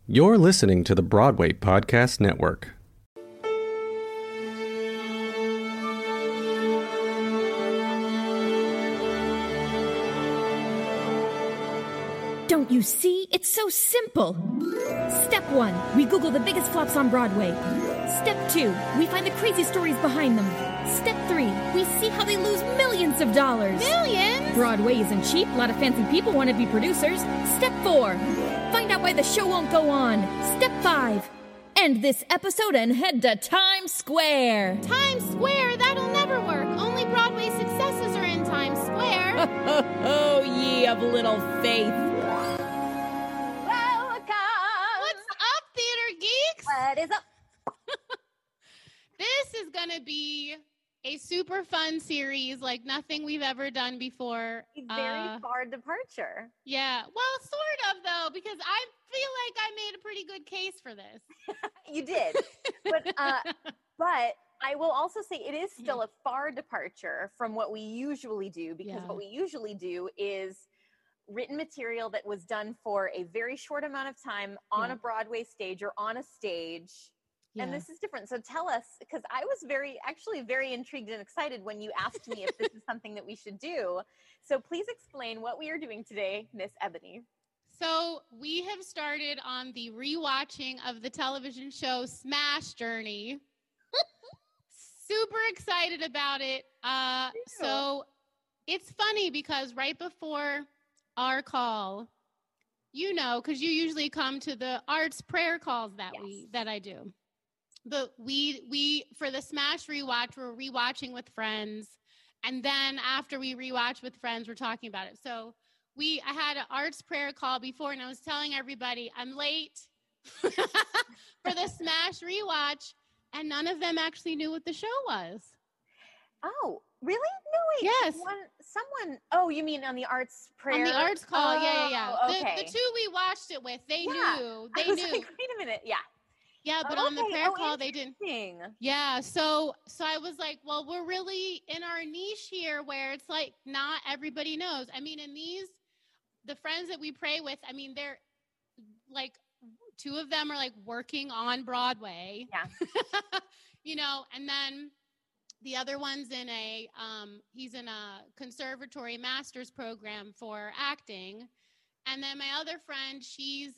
You're listening to the Broadway Podcast Network. Don't you see? It's so simple. Step 1, we Google the biggest flops on Broadway. Step 2, we find the crazy stories behind them. Step 3, we see how they lose millions of dollars. Millions? Broadway isn't cheap. A lot of fancy people want to be producers. Step 4, find out why the show won't go on. Step 5, end this episode and head to Times Square. Times Square? That'll never work. Only Broadway successes are in Times Square. Oh, ye of little faith. What is up? This is going to be a super fun series like nothing we've ever done before. A very far departure. Yeah. Well, sort of, though, because I feel like I made a pretty good case for this. You did. But I will also say it is still a far departure from what we usually do, because what we usually do is written material that was done for a very short amount of time on a Broadway stage or on a stage. And this is different. So tell us, because I was actually very intrigued and excited when you asked me if this is something that we should do. So please explain what we are doing today, Miss Ebony. So we have started on the rewatching of the television show Smash Journey. Super excited about it. So it's funny because right before our call, you know, because you usually come to the arts prayer calls that I do. But we for the Smash rewatch, we're rewatching with friends, and then after we rewatch with friends, we're talking about it. So I had an arts prayer call before, and I was telling everybody I'm late for the Smash rewatch, and none of them actually knew what the show was. Oh, really? No, wait. Yes. Someone. Oh, you mean on the arts prayer? On the arts call, yeah. Okay. The two we watched it with, they knew. They knew. Like, wait a minute. Yeah. Yeah, but on the prayer call, they didn't. Yeah, so I was like, well, we're really in our niche here where it's like not everybody knows. I mean, in the friends that we pray with, I mean, they're like, two of them are like working on Broadway. Yeah. You know, and then the other one's he's in a conservatory master's program for acting. And then my other friend, she's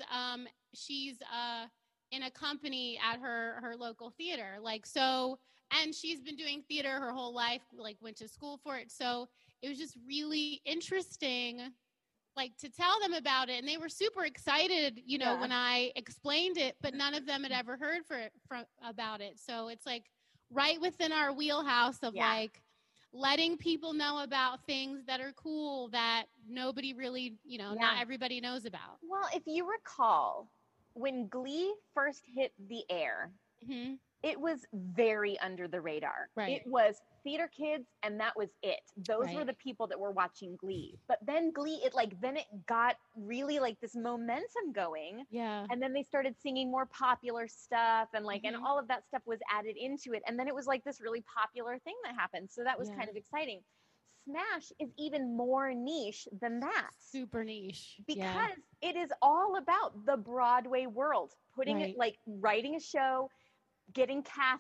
in a company at her local theater. Like, so, and she's been doing theater her whole life, like went to school for it. So it was just really interesting, like to tell them about it. And they were super excited, you know, when I explained it, but none of them had ever heard about it. So it's like right within our wheelhouse of like letting people know about things that are cool that nobody really, you know, not everybody knows about. Well, if you recall, when Glee first hit the air, it was very under the radar. Right. It was theater kids, and that was it. Those were the people that were watching Glee. But then Glee, it got really like this momentum going. Yeah. And then they started singing more popular stuff, and and all of that stuff was added into it. And then it was like this really popular thing that happened. So that was kind of exciting. Smash is even more niche than that. Super niche. Because it is all about the Broadway world, putting it like writing a show, getting cast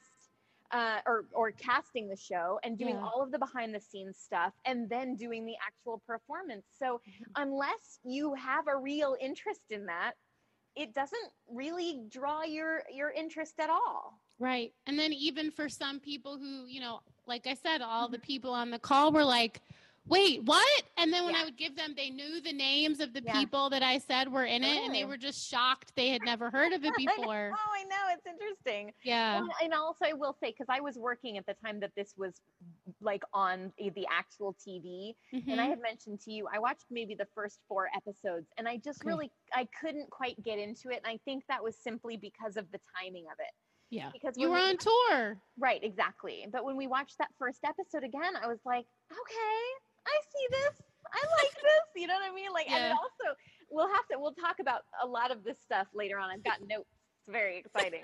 or casting the show and doing all of the behind the scenes stuff and then doing the actual performance. So unless you have a real interest in that, it doesn't really draw your interest at all. Right. And then even for some people who, you know, like I said, all the people on the call were like, wait, what? And then when I would give them, they knew the names of the people that I said were in it, and they were just shocked they had never heard of it before. I know. It's interesting. Yeah. And also I will say, because I was working at the time that this was like on the actual TV, and I had mentioned to you, I watched maybe the first 4 episodes, and I just I couldn't quite get into it. And I think that was simply because of the timing of it. Yeah. Because you were on tour. Right, exactly. But when we watched that first episode again, I was like, okay, I see this. I like this. You know what I mean? Like, and also we'll talk about a lot of this stuff later on. I've got notes. It's very exciting.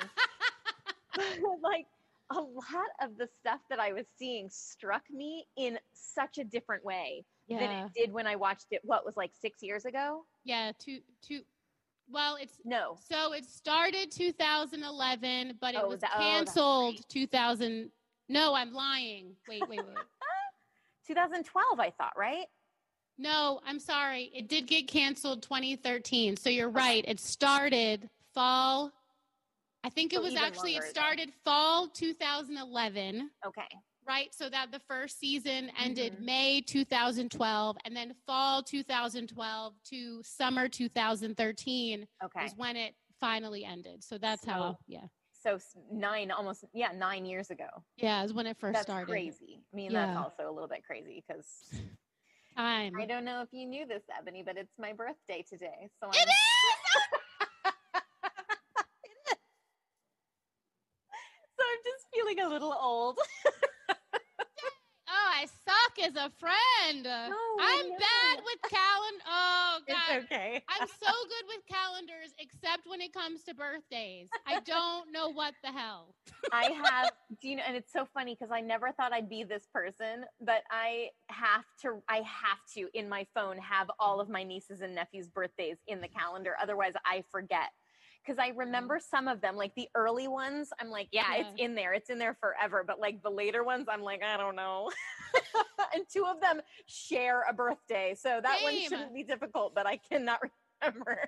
Like a lot of the stuff that I was seeing struck me in such a different way than it did when I watched it. What was like 6 years ago? Yeah. Well, No. So it started 2011, but it was that's canceled right. 2000. No, I'm lying. Wait. 2012, I thought, right? No, I'm sorry. It did get canceled 2013. So you're right. It started fall. I think it started fall 2011. Okay. Right. So that the first season ended May 2012, and then fall 2012 to summer 2013 was when it finally ended. So that's how, So 9 years ago. Yeah, is when it first started. That's crazy. I mean, that's also a little bit crazy because I don't know if you knew this, Ebony, but it's my birthday today. So it is! So I'm just feeling a little old. Oh, I suck as a friend. I'm bad with calendar. Oh, God. It's okay. I'm so good with calendars, except when it comes to birthdays. I don't know what the hell. And it's so funny because I never thought I'd be this person, but I have to in my phone have all of my nieces and nephews' birthdays in the calendar. Otherwise I forget. Because I remember some of them, like the early ones, I'm like, it's in there. It's in there forever. But like the later ones, I'm like, I don't know. And 2 of them share a birthday. So that one shouldn't be difficult, but I cannot remember.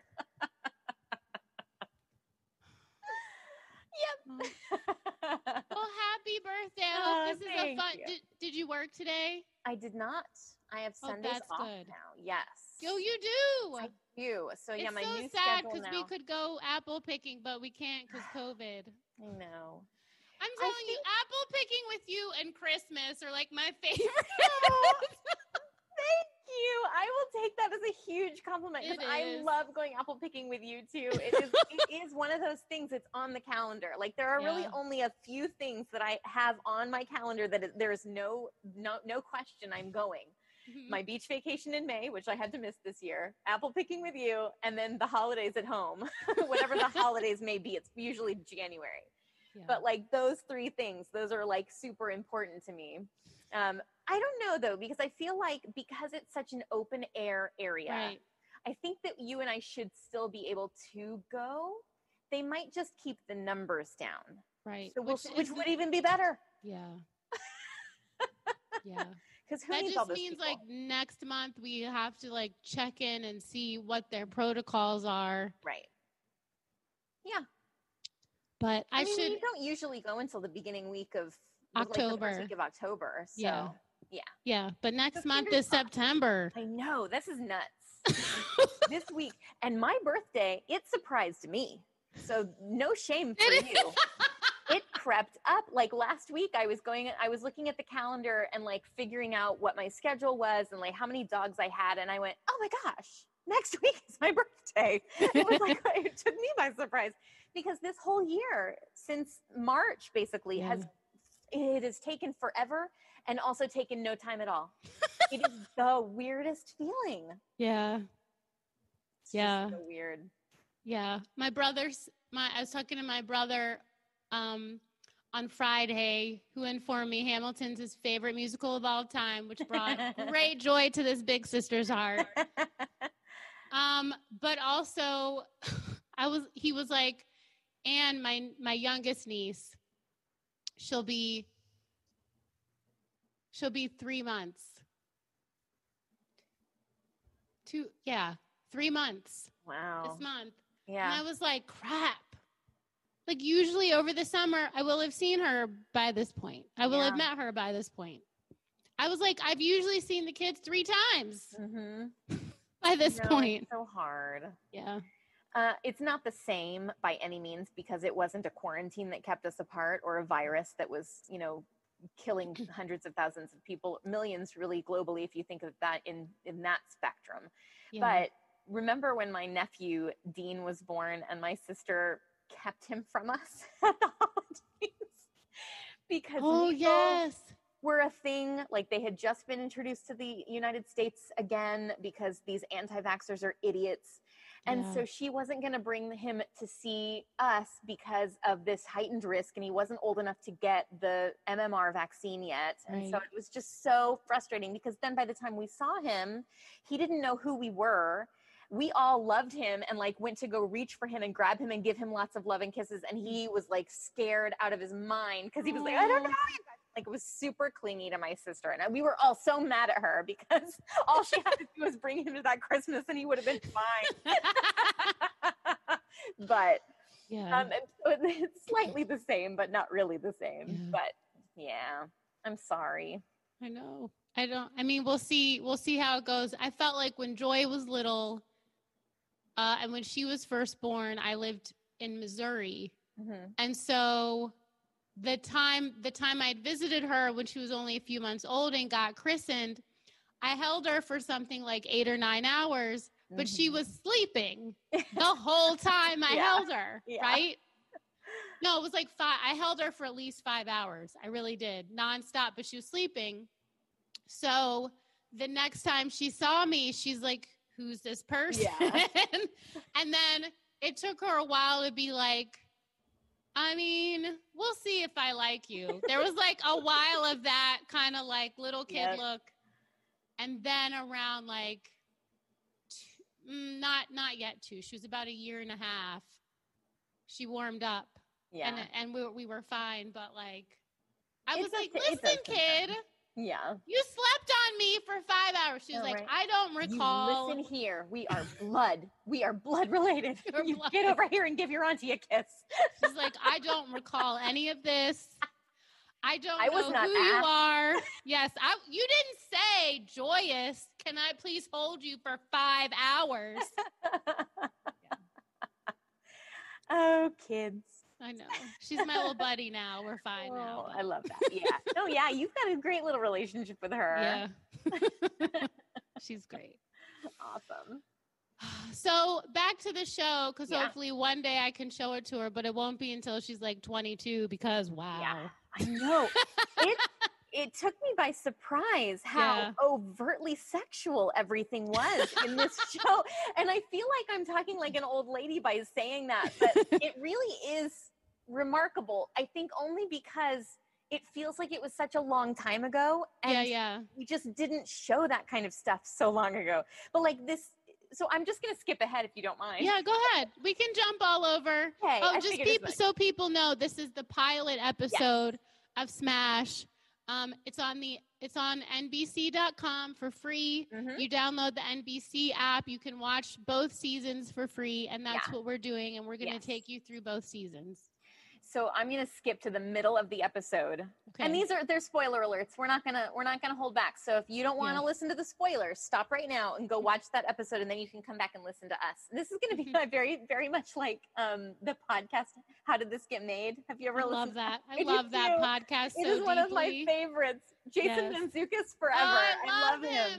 Yep. Well, happy birthday. I hope this is a fun. Did you work today? I did not. I have Sundays off now. Yes. Oh, you do? I do. So it's my so new sad schedule now. We could go apple picking, but we can't because COVID. I know. I'm telling you, apple picking with you and Christmas are like my favorite. Thank you. I will take that as a huge compliment because I love going apple picking with you too. It is one of those things that's on the calendar. Like there are really only a few things that I have on my calendar that there is no question I'm going. My beach vacation in May, which I had to miss this year, apple picking with you, and then the holidays at home. Whatever the holidays may be, it's usually January. Yeah. But like those 3 things, those are like super important to me. I don't know though, because I feel like because it's such an open air area, I think that you and I should still be able to go. They might just keep the numbers down. Right. So which would even be better. Yeah. Yeah. Because that just means like next month we have to like check in and see what their protocols are. Right. Yeah. But I mean, we don't usually go until the beginning week of October. Like the first week of October. So yeah. But next month is September. I know. This is nuts. This week. And my birthday, it surprised me. So no shame for you. It crept up. Like last week I was looking at the calendar and like figuring out what my schedule was and like how many dogs I had. And I went, oh my gosh, next week is my birthday. It was like, it took me by surprise because this whole year since March basically has taken forever and also taken no time at all. It is the weirdest feeling. Yeah. It's just so weird. Yeah. I was talking to my brother on Friday, who informed me Hamilton's his favorite musical of all time, which brought great joy to this big sister's heart. But also he was like, and my youngest niece, she'll be 3 months. 3 months. Wow. This month. Yeah. And I was like, crap. Like usually over the summer, I will have seen her by this point. I will have met her by this point. I was like, I've usually seen the kids 3 times by this point. It's so hard. Yeah. It's not the same by any means because it wasn't a quarantine that kept us apart or a virus that was, killing hundreds of thousands of people, millions really globally, if you think of that in that spectrum. Yeah. But remember when my nephew Dean was born and my sister kept him from us at the holidays because were a thing. Like they had just been introduced to the United States again because these anti-vaxxers are idiots. And so she wasn't going to bring him to see us because of this heightened risk. And he wasn't old enough to get the MMR vaccine yet. And so it was just so frustrating because then by the time we saw him, he didn't know who we were. we all loved him and like went to go reach for him and grab him and give him lots of love and kisses. And he was like scared out of his mind because he was like, I don't know. Like, it was super clingy to my sister. And we were all so mad at her because all she had to do was bring him to that Christmas and he would have been fine. But and so it's slightly the same, but not really the same. Yeah. But yeah, I'm sorry. I know. We'll see how it goes. I felt like when Joy was little, and when she was first born, I lived in Missouri. Mm-hmm. And so the time I'd visited her when she was only a few months old and got christened, I held her for something like 8 or 9 hours, but she was sleeping the whole time I held her, right? No, it was like 5. I held her for at least 5 hours. I really did, nonstop, but she was sleeping. So the next time she saw me, she's like, who's this person? Yeah. And then it took her a while to be like, we'll see if I like you. There was like a while of that kind of like little kid look. And then around like, not yet 2. She was about 1.5 years. She warmed up. Yeah. And we were fine. But like, I was like, listen, kid. Yeah. You slept on me for 5 hours. She was like, right. I don't recall. You listen here. We are blood. We are blood related. You get over here and give your auntie a kiss. She's like, I don't recall any of this. I don't know who you are. Yes. You didn't say, Joyous, can I please hold you for 5 hours? Oh, kids. I know. She's my little buddy now. We're fine now. I love that. Yeah. Oh, yeah. You've got a great little relationship with her. Yeah. She's great. Awesome. So back to the show, because hopefully one day I can show it to her, but it won't be until she's like 22 because, wow. Yeah, I know. It took me by surprise how overtly sexual everything was in this show. And I feel like I'm talking like an old lady by saying that, but it really is remarkable. I think only because it feels like it was such a long time ago. And we just didn't show that kind of stuff so long ago. But like this, so I'm just going to skip ahead if you don't mind. Yeah, go ahead. We can jump all over. Okay, so people know this is the pilot episode of Smash. It's on NBC.com for free. Mm-hmm. You download the NBC app. You can watch both seasons for free, and that's what we're doing. And we're going to take you through both seasons. So I'm going to skip to the middle of the episode. Okay. And they're spoiler alerts. We're not going to hold back. So if you don't want to listen to the spoilers, stop right now and go watch that episode, and then you can come back and listen to us. And this is going to be very, very much like the podcast, How Did This Get Made? Have you ever listened to that? I love that podcast so It is one of my favorites. Jason Mantzoukas forever. I love him.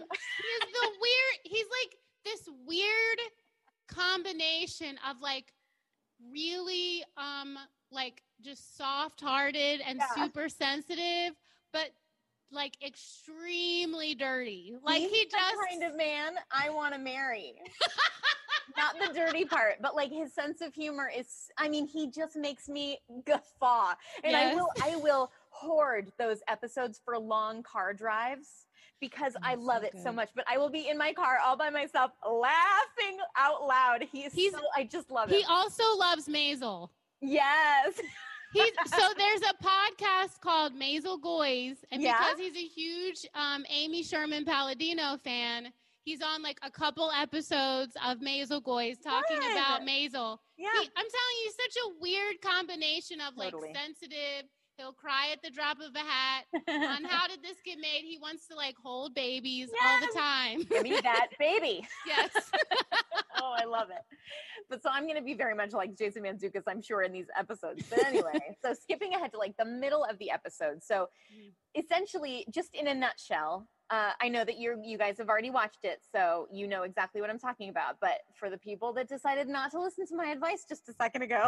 He's like this weird combination of like really like just soft-hearted and super sensitive, but like extremely dirty. Like he's the kind of man I want to marry. Not the dirty part, but like his sense of humor is, he just makes me guffaw. And I will hoard those episodes for long car drives because I love it so much. But I will be in my car all by myself laughing out loud. I just love it. He also loves Maisel. Yes. So there's a podcast called Maisel Goys, and because he's a huge Amy Sherman Palladino fan, he's on like a couple episodes of Maisel Goys talking about Maisel. Yeah. I'm telling you, such a weird combination of like sensitive. He'll cry at the drop of a hat. On How Did This Get Made? He wants to like hold babies all the time. Give me that baby. Yes. Oh, I love it. But so I'm going to be very much like Jason Mantzoukas, I'm sure, in these episodes. But anyway, so skipping ahead to like the middle of the episode. So essentially, just in a nutshell, I know that you guys have already watched it, so you know exactly what I'm talking about. But for the people that decided not to listen to my advice just a second ago,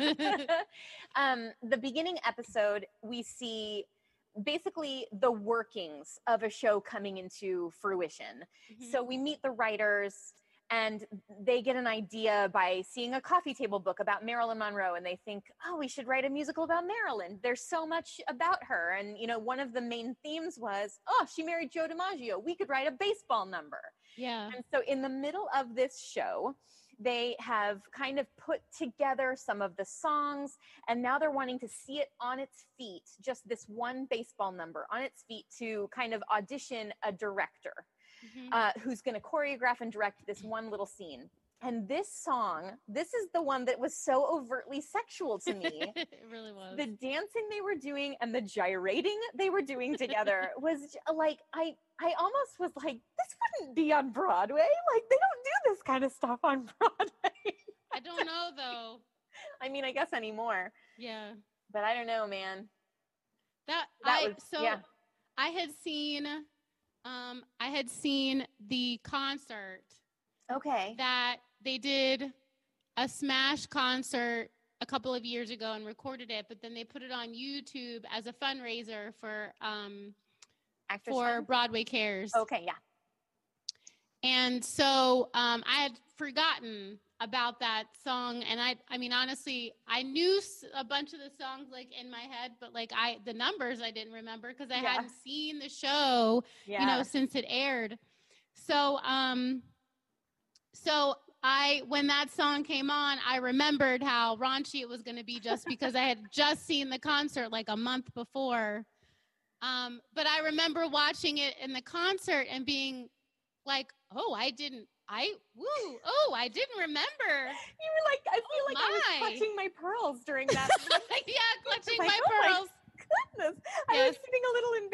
the beginning episode, we see basically the workings of a show coming into fruition. Mm-hmm. So we meet the writers, and they get an idea by seeing a coffee table book about Marilyn Monroe, and they think, oh, we should write a musical about Marilyn. There's so much about her. And, one of the main themes was, oh, she married Joe DiMaggio. We could write a baseball number. Yeah. And so in the middle of this show, they have kind of put together some of the songs, and now they're wanting to see it on its feet, just this one baseball number on its feet, to kind of audition a director who's going to choreograph and direct this one little scene. And this song, this is the one that was so overtly sexual to me. It really was. The dancing they were doing and the gyrating they were doing together was like, I almost was like, this wouldn't be on Broadway. Like, they don't do this kind of stuff on Broadway. I don't know, though. I mean, I guess anymore. Yeah. But I don't know, man. I had seen the concert. Okay. That they did a Smash concert a couple of years ago and recorded it, but then they put it on YouTube as a fundraiser for Broadway Cares. Okay, yeah. And so I had forgotten about that song, and I mean, honestly, I knew a bunch of the songs like in my head, but like the numbers I didn't remember because I hadn't seen the show, since it aired. So when that song came on, I remembered how raunchy it was going to be just because I had just seen the concert like a month before. But I remember watching it in the concert and being like, I didn't remember. You were like, I feel like I was clutching my pearls during that. Yeah, clutching my pearls. My goodness. I was feeling a little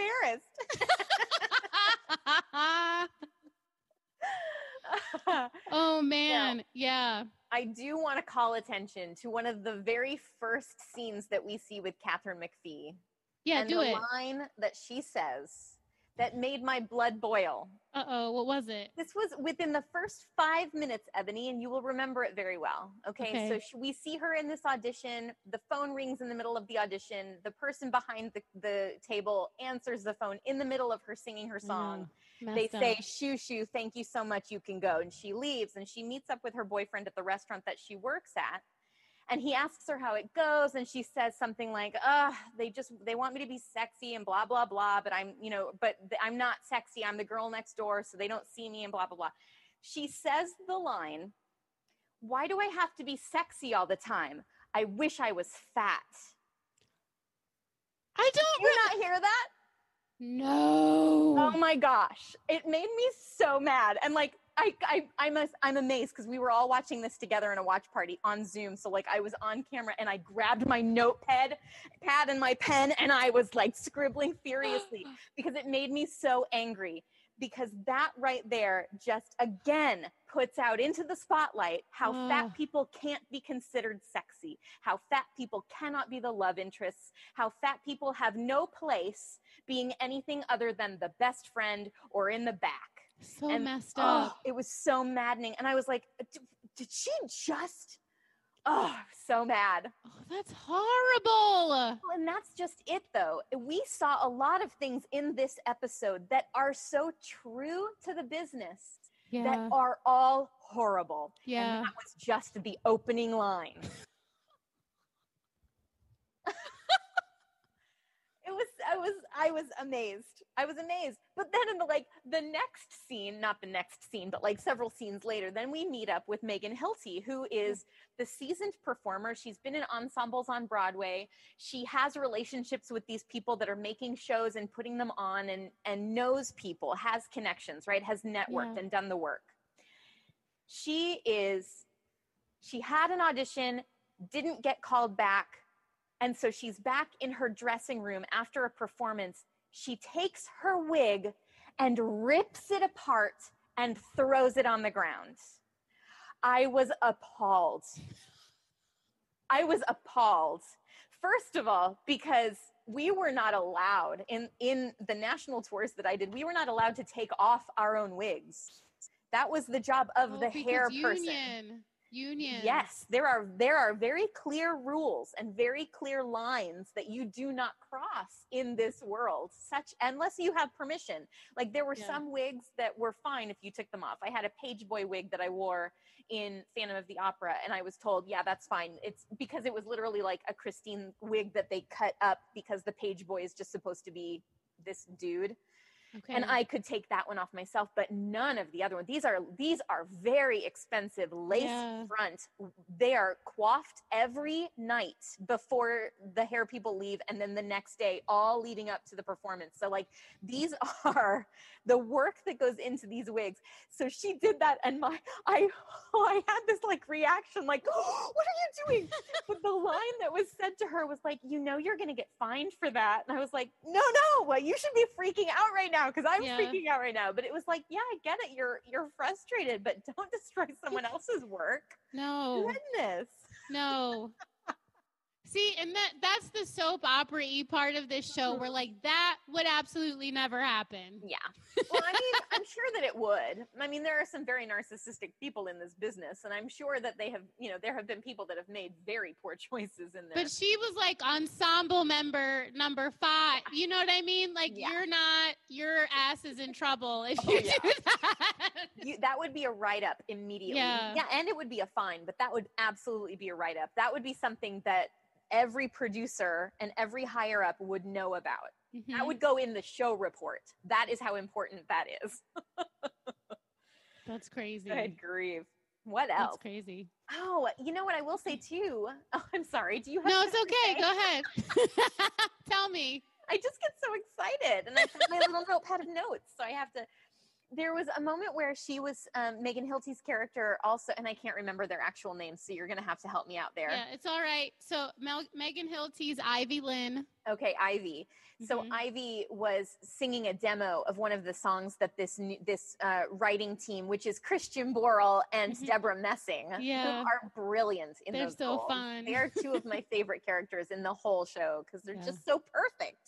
embarrassed. Oh man, yeah. I do want to call attention to one of the very first scenes that we see with Katharine McPhee. Yeah, and the line that she says that made my blood boil. Uh-oh, what was it? This was within the first 5 minutes, Ebony, and you will remember it very well. Okay. So we see her in this audition. The phone rings in the middle of the audition. The person behind the table answers the phone in the middle of her singing her song. They say, shoo, thank you so much, you can go. And she leaves, and she meets up with her boyfriend at the restaurant that she works at. And he asks her how it goes, and she says something like, they want me to be sexy and blah, blah, blah, but I'm not sexy. I'm the girl next door, so they don't see me and blah, blah, blah. She says the line, why do I have to be sexy all the time? I wish I was fat. I don't. Did you not hear that? No. Oh my gosh. It made me so mad. And like, I'm amazed because we were all watching this together in a watch party on Zoom. So like I was on camera and I grabbed my notepad and my pen and I was like scribbling furiously because it made me so angry, because that right there just again puts out into the spotlight how fat people can't be considered sexy, how fat people cannot be the love interests, how fat people have no place being anything other than the best friend or in the back. So messed up. It was so maddening. And I was like, did she just, so mad. Oh, that's horrible. And that's just it though. We saw a lot of things in this episode that are so true to the business that are all horrible. Yeah. And that was just the opening line. I was amazed. But then in the next scene, not the next scene, but like several scenes later, then we meet up with Megan Hilty, who is the seasoned performer. She's been in ensembles on Broadway. She has relationships with these people that are making shows and putting them on, and knows people, has connections, right? Has networked and done the work. She had an audition, didn't get called back. And so she's back in her dressing room after a performance. She takes her wig and rips it apart and throws it on the ground. I was appalled. First of all, because we were not allowed in the national tours that I did, we were not allowed to take off our own wigs. That was the job of the hair person. Union. Yes, there are very clear rules and very clear lines that you do not cross in this world, unless you have permission. Like there were some wigs that were fine if you took them off. I had a page boy wig that I wore in Phantom of the Opera, and I was told, yeah, that's fine. It's because it was literally like a Christine wig that they cut up because the page boy is just supposed to be this dude. Okay. And I could take that one off myself, but none of the other ones. These are very expensive lace front. They are coiffed every night before the hair people leave, and then the next day, all leading up to the performance. So like these are the work that goes into these wigs. So she did that, and I had this like reaction, like, oh, what are you doing? But the line that was said to her was like, you know, you're gonna get fined for that. And I was like, no, well, you should be freaking out right now, because I'm freaking out right now. But it was like, yeah, I get it. You're frustrated, but don't destroy someone else's work. No. Goodness. No. See, and that's the soap opera-y part of this show where like that would absolutely never happen. Yeah. Well, I mean, I'm sure that it would. I mean, there are some very narcissistic people in this business, and I'm sure that they have, you know, there have been people that have made very poor choices in this. But she was like ensemble member number 5. You know what I mean? Like your ass is in trouble if you do that. That would be a write-up immediately. Yeah, and it would be a fine, but that would absolutely be a write-up. That would be something that every producer and every higher up would know about. Mm-hmm. That would go in the show report. That is how important that is. That's crazy. Good grief. What else? That's crazy. Oh, you know what I will say too? Oh, I'm sorry. Do you have No, it's okay. Go ahead. Tell me. I just get so excited, and I have my little notepad of notes, so I have to. There was a moment where she was Megan Hilty's character also, and I can't remember their actual names, so you're going to have to help me out there. Yeah, it's all right. So Megan Hilty's Ivy Lynn. Okay, Ivy. So Ivy was singing a demo of one of the songs that this writing team, which is Christian Borle and Deborah Messing, who are brilliant in those roles. They're so fun. They are two of my favorite characters in the whole show because they're just so perfect.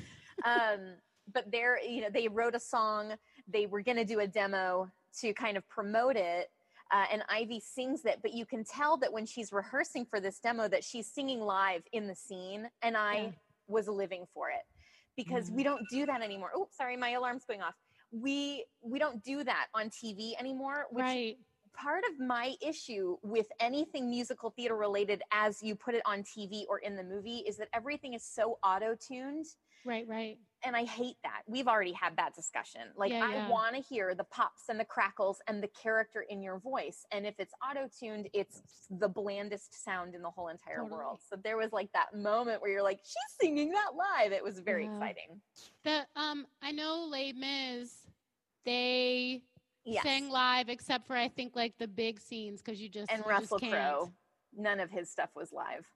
But they wrote a song. They were going to do a demo to kind of promote it. And Ivy sings it, but you can tell that when she's rehearsing for this demo that she's singing live in the scene. And I was living for it because we don't do that anymore. Oh, sorry. My alarm's going off. We don't do that on TV anymore. Which part of my issue with anything musical theater related as you put it on TV or in the movie is that everything is so auto-tuned. Right. And I hate that. We've already had that discussion. Like, I want to hear the pops and the crackles and the character in your voice. And if it's auto-tuned, it's the blandest sound in the whole entire world. So there was like that moment where you're like, she's singing that live. It was very exciting. I know Les Mis, they sang live except for I think like the big scenes because and Russell Crowe. None of his stuff was live.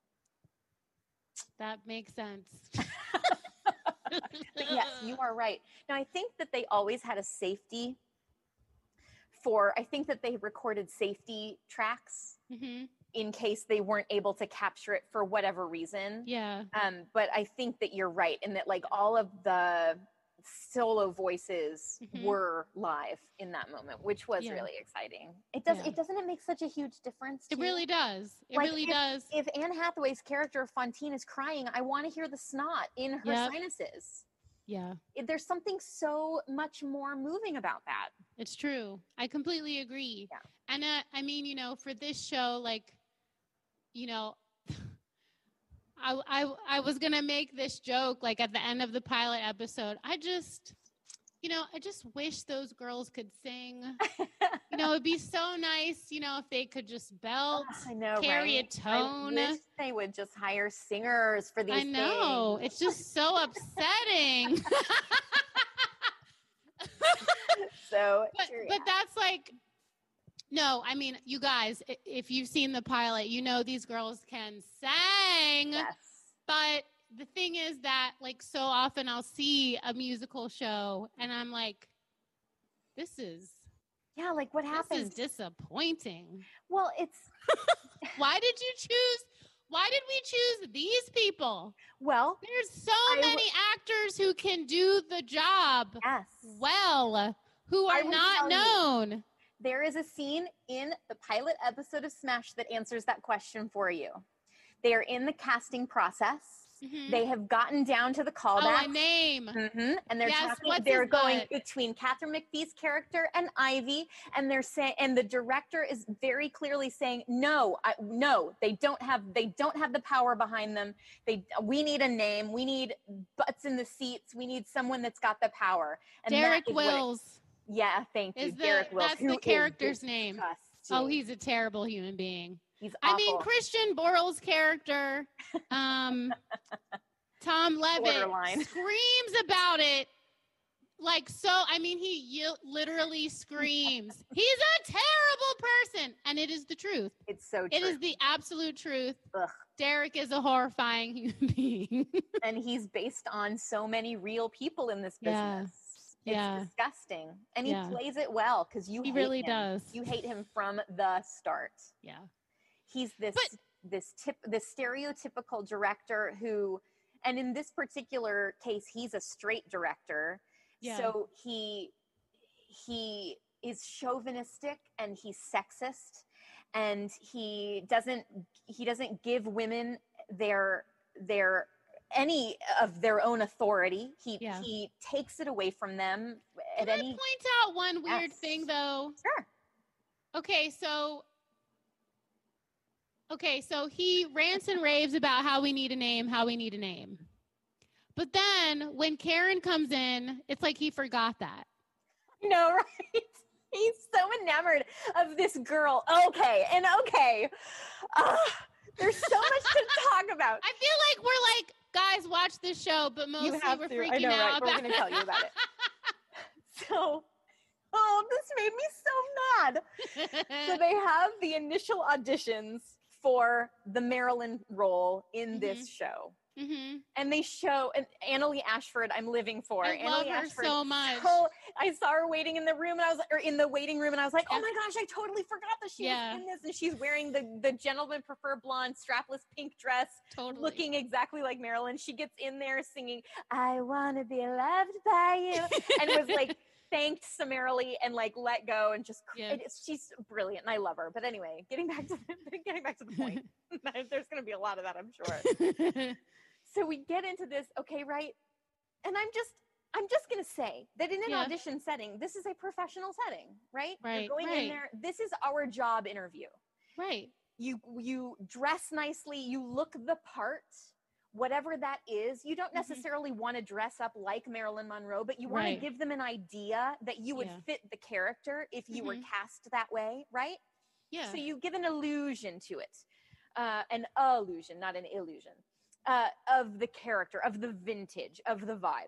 That makes sense. But yes, you are right. Now, I think that they always had a safety I think that they recorded safety tracks in case they weren't able to capture it for whatever reason. Yeah. But I think that you're right in that like all of the solo voices were live in that moment, which was really exciting. Doesn't it make such a huge difference too? It really does. It really does. If Anne Hathaway's character Fantine is crying, I want to hear the snot in her sinuses. Yeah. There's something so much more moving about that. It's true. I completely agree. Yeah. And I mean, you know, for this show, like, you know, I was going to make this joke like at the end of the pilot episode. I just wish those girls could sing. You know, it'd be so nice, you know, if they could just belt, carry a tone. I wish they would just hire singers for these things. I know. It's just so upsetting. But that's like, no, I mean, you guys, if you've seen the pilot, you know these girls can sing. Yes. But the thing is that, like, so often I'll see a musical show and I'm like, this is... Yeah, like what happened? This is disappointing. Well, it's... Why did we choose these people? Well... There's so many actors who can do the job well, who are not known. There is a scene in the pilot episode of Smash that answers that question for you. They are in the casting process, They have gotten down to the callback. Oh, a name. And they're going between Katharine McPhee's character and Ivy, and they're saying, and the director is very clearly saying, no, they don't have the power behind them. We need a name. We need butts in the seats. We need someone that's got the power. And Derek Wills. Thank you, Derek Wills. That's the character's name. Oh, he's a terrible human being. He's awful. I mean, Christian Borle's character, Tom Levitt, screams about it. He literally screams. He's a terrible person. And it is the truth. It's so true. It is the absolute truth. Ugh. Derek is a horrifying human being. And he's based on so many real people in this business. It's disgusting. And he plays it well because he really does. You hate him from the start. Yeah. He's this stereotypical director who, and in this particular case, he's a straight director. Yeah. So he is chauvinistic and he's sexist, and he doesn't give women their any of their own authority. He takes it away from them. Can I point out one weird thing though? Sure. Okay, so he rants and raves about how we need a name. But then when Karen comes in, it's like he forgot that. No, right? He's so enamored of this girl. Okay. There's so much to talk about. I feel like we're like, guys, watch this show, but mostly we're freaking out about it. We're going to tell you about it. So, this made me so mad. So they have the initial auditions for the Marilyn role in this show. And they show Annalee Ashford. I'm living for. I love her so much. I saw her waiting in the room, and in the waiting room, and I was like, oh my gosh, I totally forgot that she was in this. And she's wearing the gentleman prefer blonde strapless pink dress, looking exactly like Marilyn. She gets in there singing, "I want to be loved by you," and was like thanked summarily and like let go and just she's brilliant and I love her. But anyway, getting back to the point. There's going to be a lot of that, I'm sure. So we get into this, okay, right? And I'm just going to say that in an audition setting, this is a professional setting, right? You're going in there. This is our job interview. Right. You dress nicely, you look the part. Whatever that is, you don't necessarily want to dress up like Marilyn Monroe, but you want to give them an idea that you would fit the character if you were cast that way, right? Yeah. So you give an illusion to it, an illusion, not an illusion, of the character, of the vintage, of the vibe.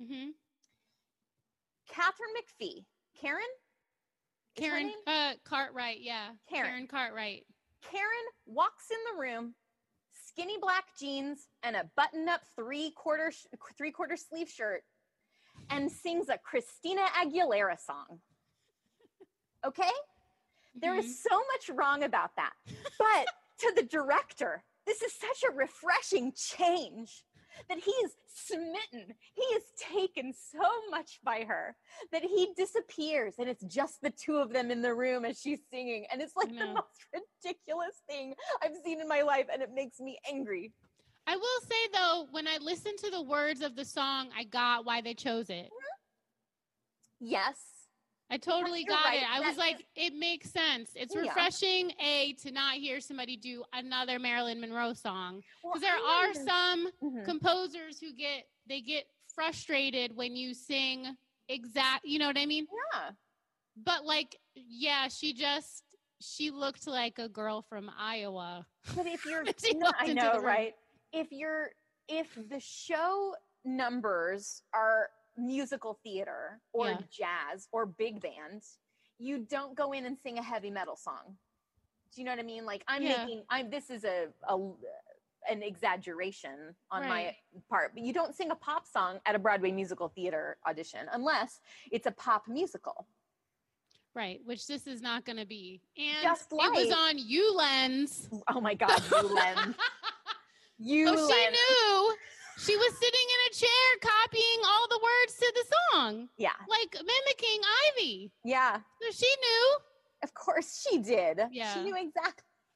Katharine McPhee, Karen Cartwright, Karen Cartwright. Karen walks in the room, skinny black jeans and a button-up three-quarter sleeve shirt, and sings a Christina Aguilera song. Okay? There is so much wrong about that. But to the director, this is such a refreshing change that he is smitten. He is taken so much by her that he disappears, and it's just the two of them in the room as she's singing. And it's like the most ridiculous thing I've seen in my life, and it makes me angry. I will say, though, when I listened to the words of the song, I got why they chose it. Yes. I totally got it. I was like, it makes sense. It's refreshing, to not hear somebody do another Marilyn Monroe song. Because there are some composers who get frustrated when you sing you know what I mean? Yeah. But she looked like a girl from Iowa. But if you're, I know, right? If the show numbers are musical theater or jazz or big band, you don't go in and sing a heavy metal song. Do you know what I mean? Like this is an exaggeration on my part, but you don't sing a pop song at a Broadway musical theater audition unless it's a pop musical. Right, which this is not going to be. And just it was on ULens. Oh my God, ULens. So she knew. She was sitting in a chair copying all the words to the song. Yeah. Like mimicking Ivy. Yeah. So she knew. Of course she did. Yeah. She knew exactly.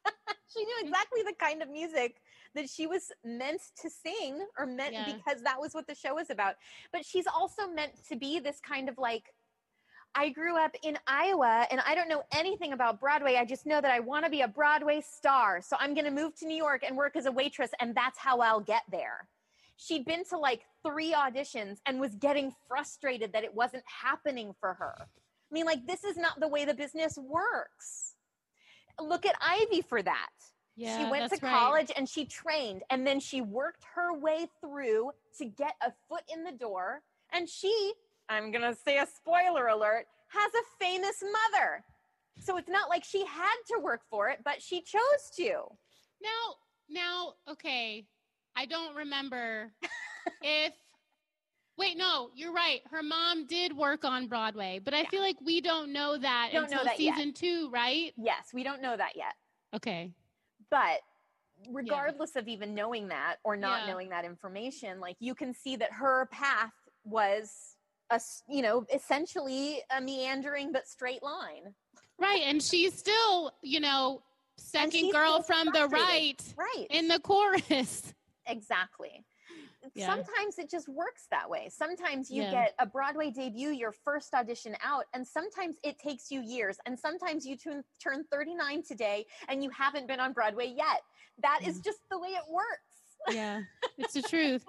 She knew exactly the kind of music that she was meant to sing, or meant because that was what the show was about. But she's also meant to be this kind of like, I grew up in Iowa and I don't know anything about Broadway. I just know that I want to be a Broadway star. So I'm going to move to New York and work as a waitress, and that's how I'll get there. She'd been to like 3 auditions and was getting frustrated that it wasn't happening for her. I mean, like, this is not the way the business works. Look at Ivy for that. Yeah, she went to college and she trained, and then she worked her way through to get a foot in the door. And she, I'm going to say a spoiler alert, has a famous mother. So it's not like she had to work for it, but she chose to. Now, okay, I don't remember if, wait, no, you're right. Her mom did work on Broadway, but I feel like we don't know that until season 2, right? Yes, we don't know that yet. Okay. But regardless of even knowing that or not knowing that information, like, you can see that her path was essentially a meandering but straight line. Right. And she's still, second girl from the right in the chorus. Exactly. Yeah. Sometimes it just works that way. Sometimes you get a Broadway debut, your first audition out, and sometimes it takes you years. And sometimes you turn 39 today and you haven't been on Broadway yet. That is just the way it works. Yeah, it's the truth.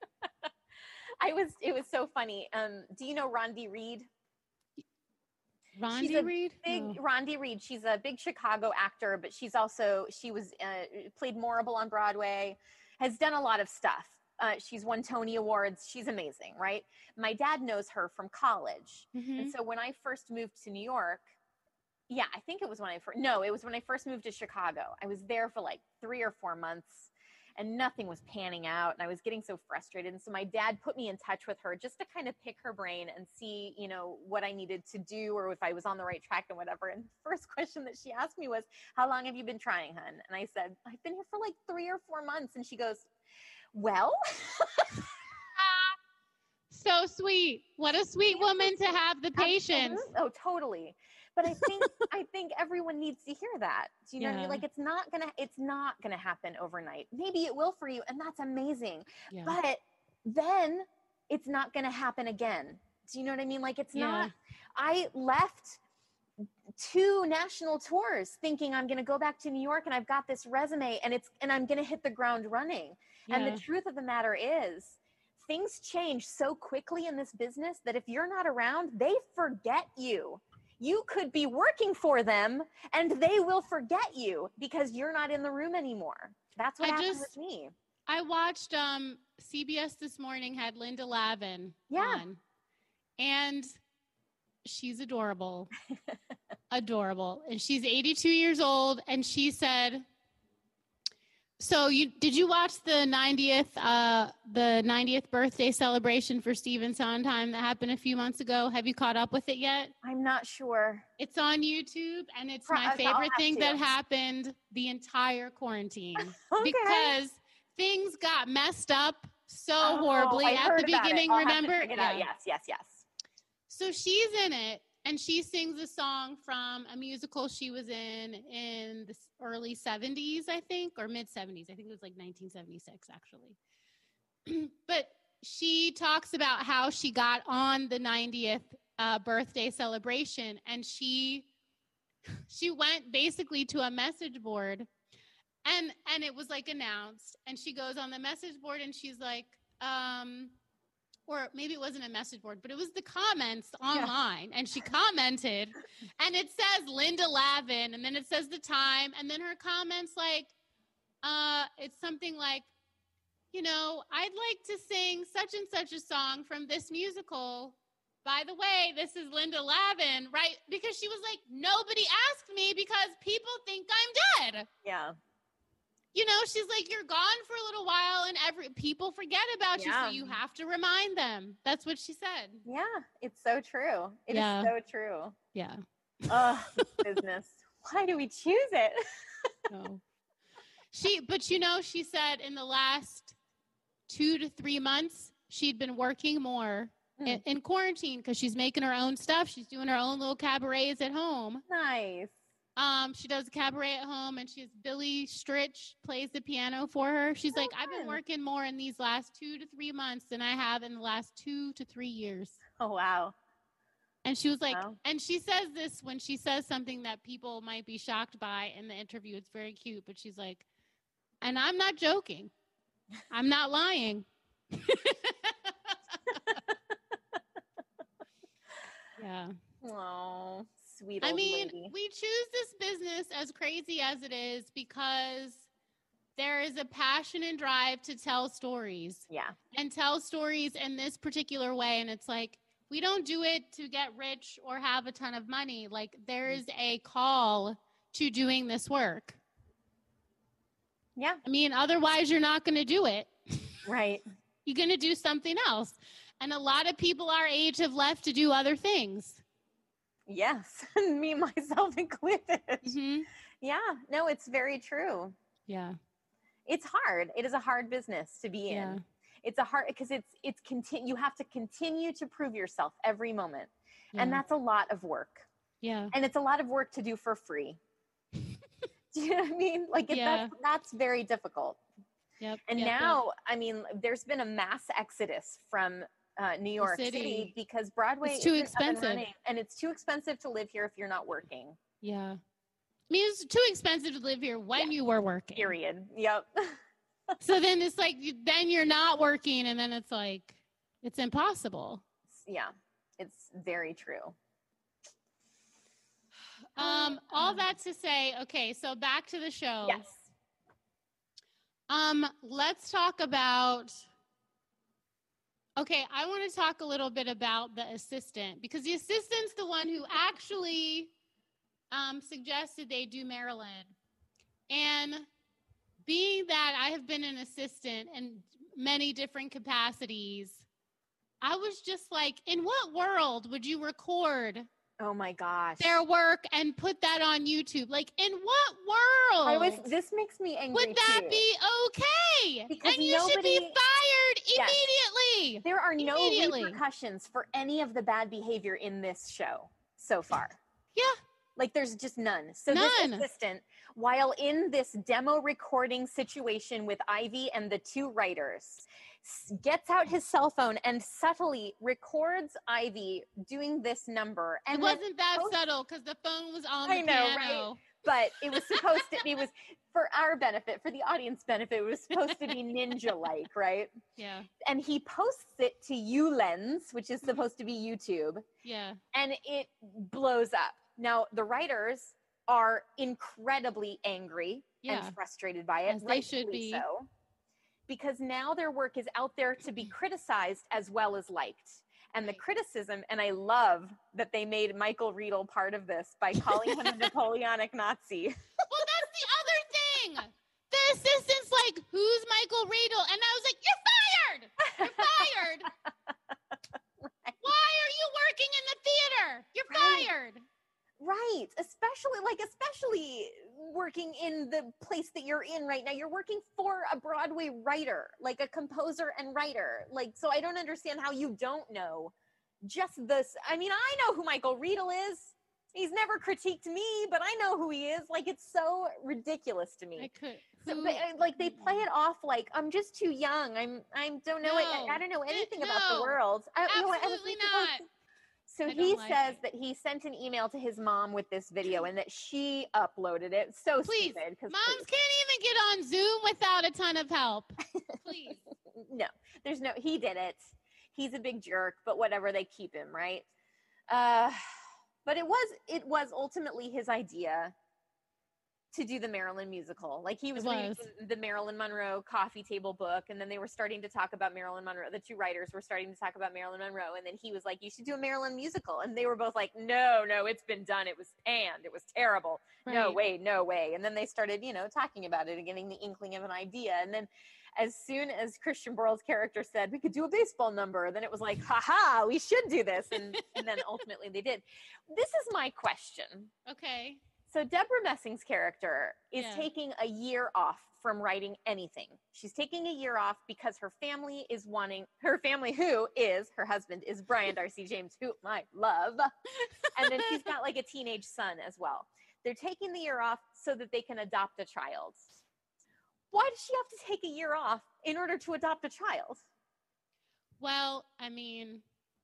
It was so funny. Do you know Rondi Reed? Rondi Reed? Rondi Reed. She's a big Chicago actor, but she was played Morrible on Broadway, has done a lot of stuff. She's won Tony Awards. She's amazing, right? My dad knows her from college. Mm-hmm. And so when I first moved to New York, I think it was when I first moved to Chicago. I was there for like 3 or 4 months and nothing was panning out. And I was getting so frustrated. And so my dad put me in touch with her just to kind of pick her brain and see, what I needed to do or if I was on the right track and whatever. And the first question that she asked me was, "How long have you been trying, hun?" And I said, "I've been here for like 3 or 4 months." And she goes, "Well." So sweet. What a sweet woman to have the patience. Oh, totally. But I think everyone needs to hear that. Do you know what I mean? Like, it's not gonna happen overnight. Maybe it will for you, and that's amazing. Yeah. But then it's not gonna happen again. Do you know what I mean? Like, it's not. I left 2 national tours thinking I'm gonna go back to New York and I've got this resume and I'm gonna hit the ground running. Yeah. And the truth of the matter is, things change so quickly in this business that if you're not around, they forget you. You could be working for them and they will forget you because you're not in the room anymore. That's what happened with me. I watched CBS this morning had Linda Lavin on, and she's adorable. Adorable. And she's 82 years old, and she said, so did you watch the 90th birthday celebration for Stephen Sondheim that happened a few months ago? Have you caught up with it yet? I'm not sure. It's on YouTube, and it's my favorite thing that happened the entire quarantine. Okay. Because things got messed up so horribly at the beginning, remember? Yes. So she's in it. And she sings a song from a musical she was in the early 70s, I think, or mid 70s. I think it was like 1976, actually. But she talks about how she got on the 90th birthday celebration, and she went basically to a message board, and it was like announced, and she goes on the message board and she's like, or maybe it wasn't a message board, but it was the comments online. And she commented, and it says Linda Lavin, and then it says the time, and then her comments like, it's something like, I'd like to sing such and such a song from this musical. By the way, this is Linda Lavin, right? Because she was like, nobody asked me because people think I'm dead. Yeah. She's like, you're gone for a little while and people forget about you, so you have to remind them. That's what she said. Yeah, it's so true. It is so true. Yeah. Business. Why do we choose it? No. She said in the last 2 to 3 months, she'd been working more in quarantine because she's making her own stuff. She's doing her own little cabarets at home. Nice. She does cabaret at home, and she's Billy Stritch plays the piano for her. She's like, I've been working more in these last 2 to 3 months than I have in the last 2 to 3 years. Oh, wow. And she was like, and she says this when she says something that people might be shocked by in the interview. It's very cute, but she's like, and I'm not joking. I'm not lying. Yeah. Oh, sweet old lady. We choose this business, as crazy as it is, because there is a passion and drive to tell stories. Yeah. And tell stories in this particular way. And it's like, we don't do it to get rich or have a ton of money. Like, there is a call to doing this work. Yeah. I mean, otherwise you're not going to do it. Right. You're going to do something else. And a lot of people our age have left to do other things. Yes. Me, myself included. Mm-hmm. Yeah. No, it's very true. Yeah. It's hard. It is a hard business to be in. Yeah. It's a hard, because you have to continue to prove yourself every moment. Yeah. And that's a lot of work. Yeah. And it's a lot of work to do for free. Do you know what I mean? Like, that's very difficult. Yep. And now, I mean, there's been a mass exodus from New York City because Broadway is too expensive. And it's too expensive to live here if you're not working. Yeah. I mean, it's too expensive to live here when you were working. Period. Yep. So then it's like, then you're not working, and then it's like, it's impossible. Yeah, it's very true. All that to say, okay, so back to the show. Yes. Let's talk about, okay, I want to talk a little bit about the assistant, because the assistant's the one who actually suggested they do Marilyn. And being that I have been an assistant in many different capacities, I was just like, in what world would you record Oh my gosh. their work and put that on YouTube? Like, in what world? This makes me angry. Would that too. be okay? Because and you should be fired immediately. There are no repercussions for any of the bad behavior in this show so far. Yeah. Like, there's just none. So this assistant, while in this demo recording situation with Ivy and the two writers, gets out his cell phone and subtly records Ivy doing this number. And it wasn't that subtle because the phone was on the piano. Right? But it was supposed to be, for our benefit, for the audience benefit, it was supposed to be ninja-like, right? Yeah. And he posts it to ULens, which is supposed to be YouTube. Yeah. And it blows up. Now, the writers are incredibly angry and frustrated by it. As they should be. So, because now their work is out there to be criticized as well as liked. And the criticism, and I love that they made Michael Riedel part of this by calling him a Napoleonic Nazi. Well, that's the other thing. The assistant's like, who's Michael Riedel? And I was like, you're fired. You're fired. Right. Why are you working in the theater? You're fired. Right. Especially working in the place that you're in right now. You're working for a Broadway writer, like a composer and writer. Like, so I don't understand how you don't know just this. I mean, I know who Michael Riedel is. He's never critiqued me, but I know who he is. Like, it's so ridiculous to me. So, like, they play it off like, I'm just too young. I don't know. I don't know anything about the world. Absolutely not. So he says that he sent an email to his mom with this video and that she uploaded it. So stupid. Moms can't even get on Zoom without a ton of help. Please. No, he did it. He's a big jerk, but whatever, they keep him, right? But it was ultimately his idea to do the Marilyn musical. Like, he was reading the Marilyn Monroe coffee table book, and then they were starting to talk about Marilyn Monroe. The two writers were starting to talk about Marilyn Monroe, and then he was like, you should do a Marilyn musical. And they were both like, no, it's been done. It was panned. It was terrible. Right. No way. And then they started, talking about it and getting the inkling of an idea. And then as soon as Christian Borle's character said, we could do a baseball number, then it was like, haha, we should do this. And then ultimately they did. This is my question. Okay. So Deborah Messing's character is taking a year off from writing anything. She's taking a year off because her family, her husband is Brian Darcy James, who I love. And then she's got like a teenage son as well. They're taking the year off so that they can adopt a child. Why does she have to take a year off in order to adopt a child? Well, I mean,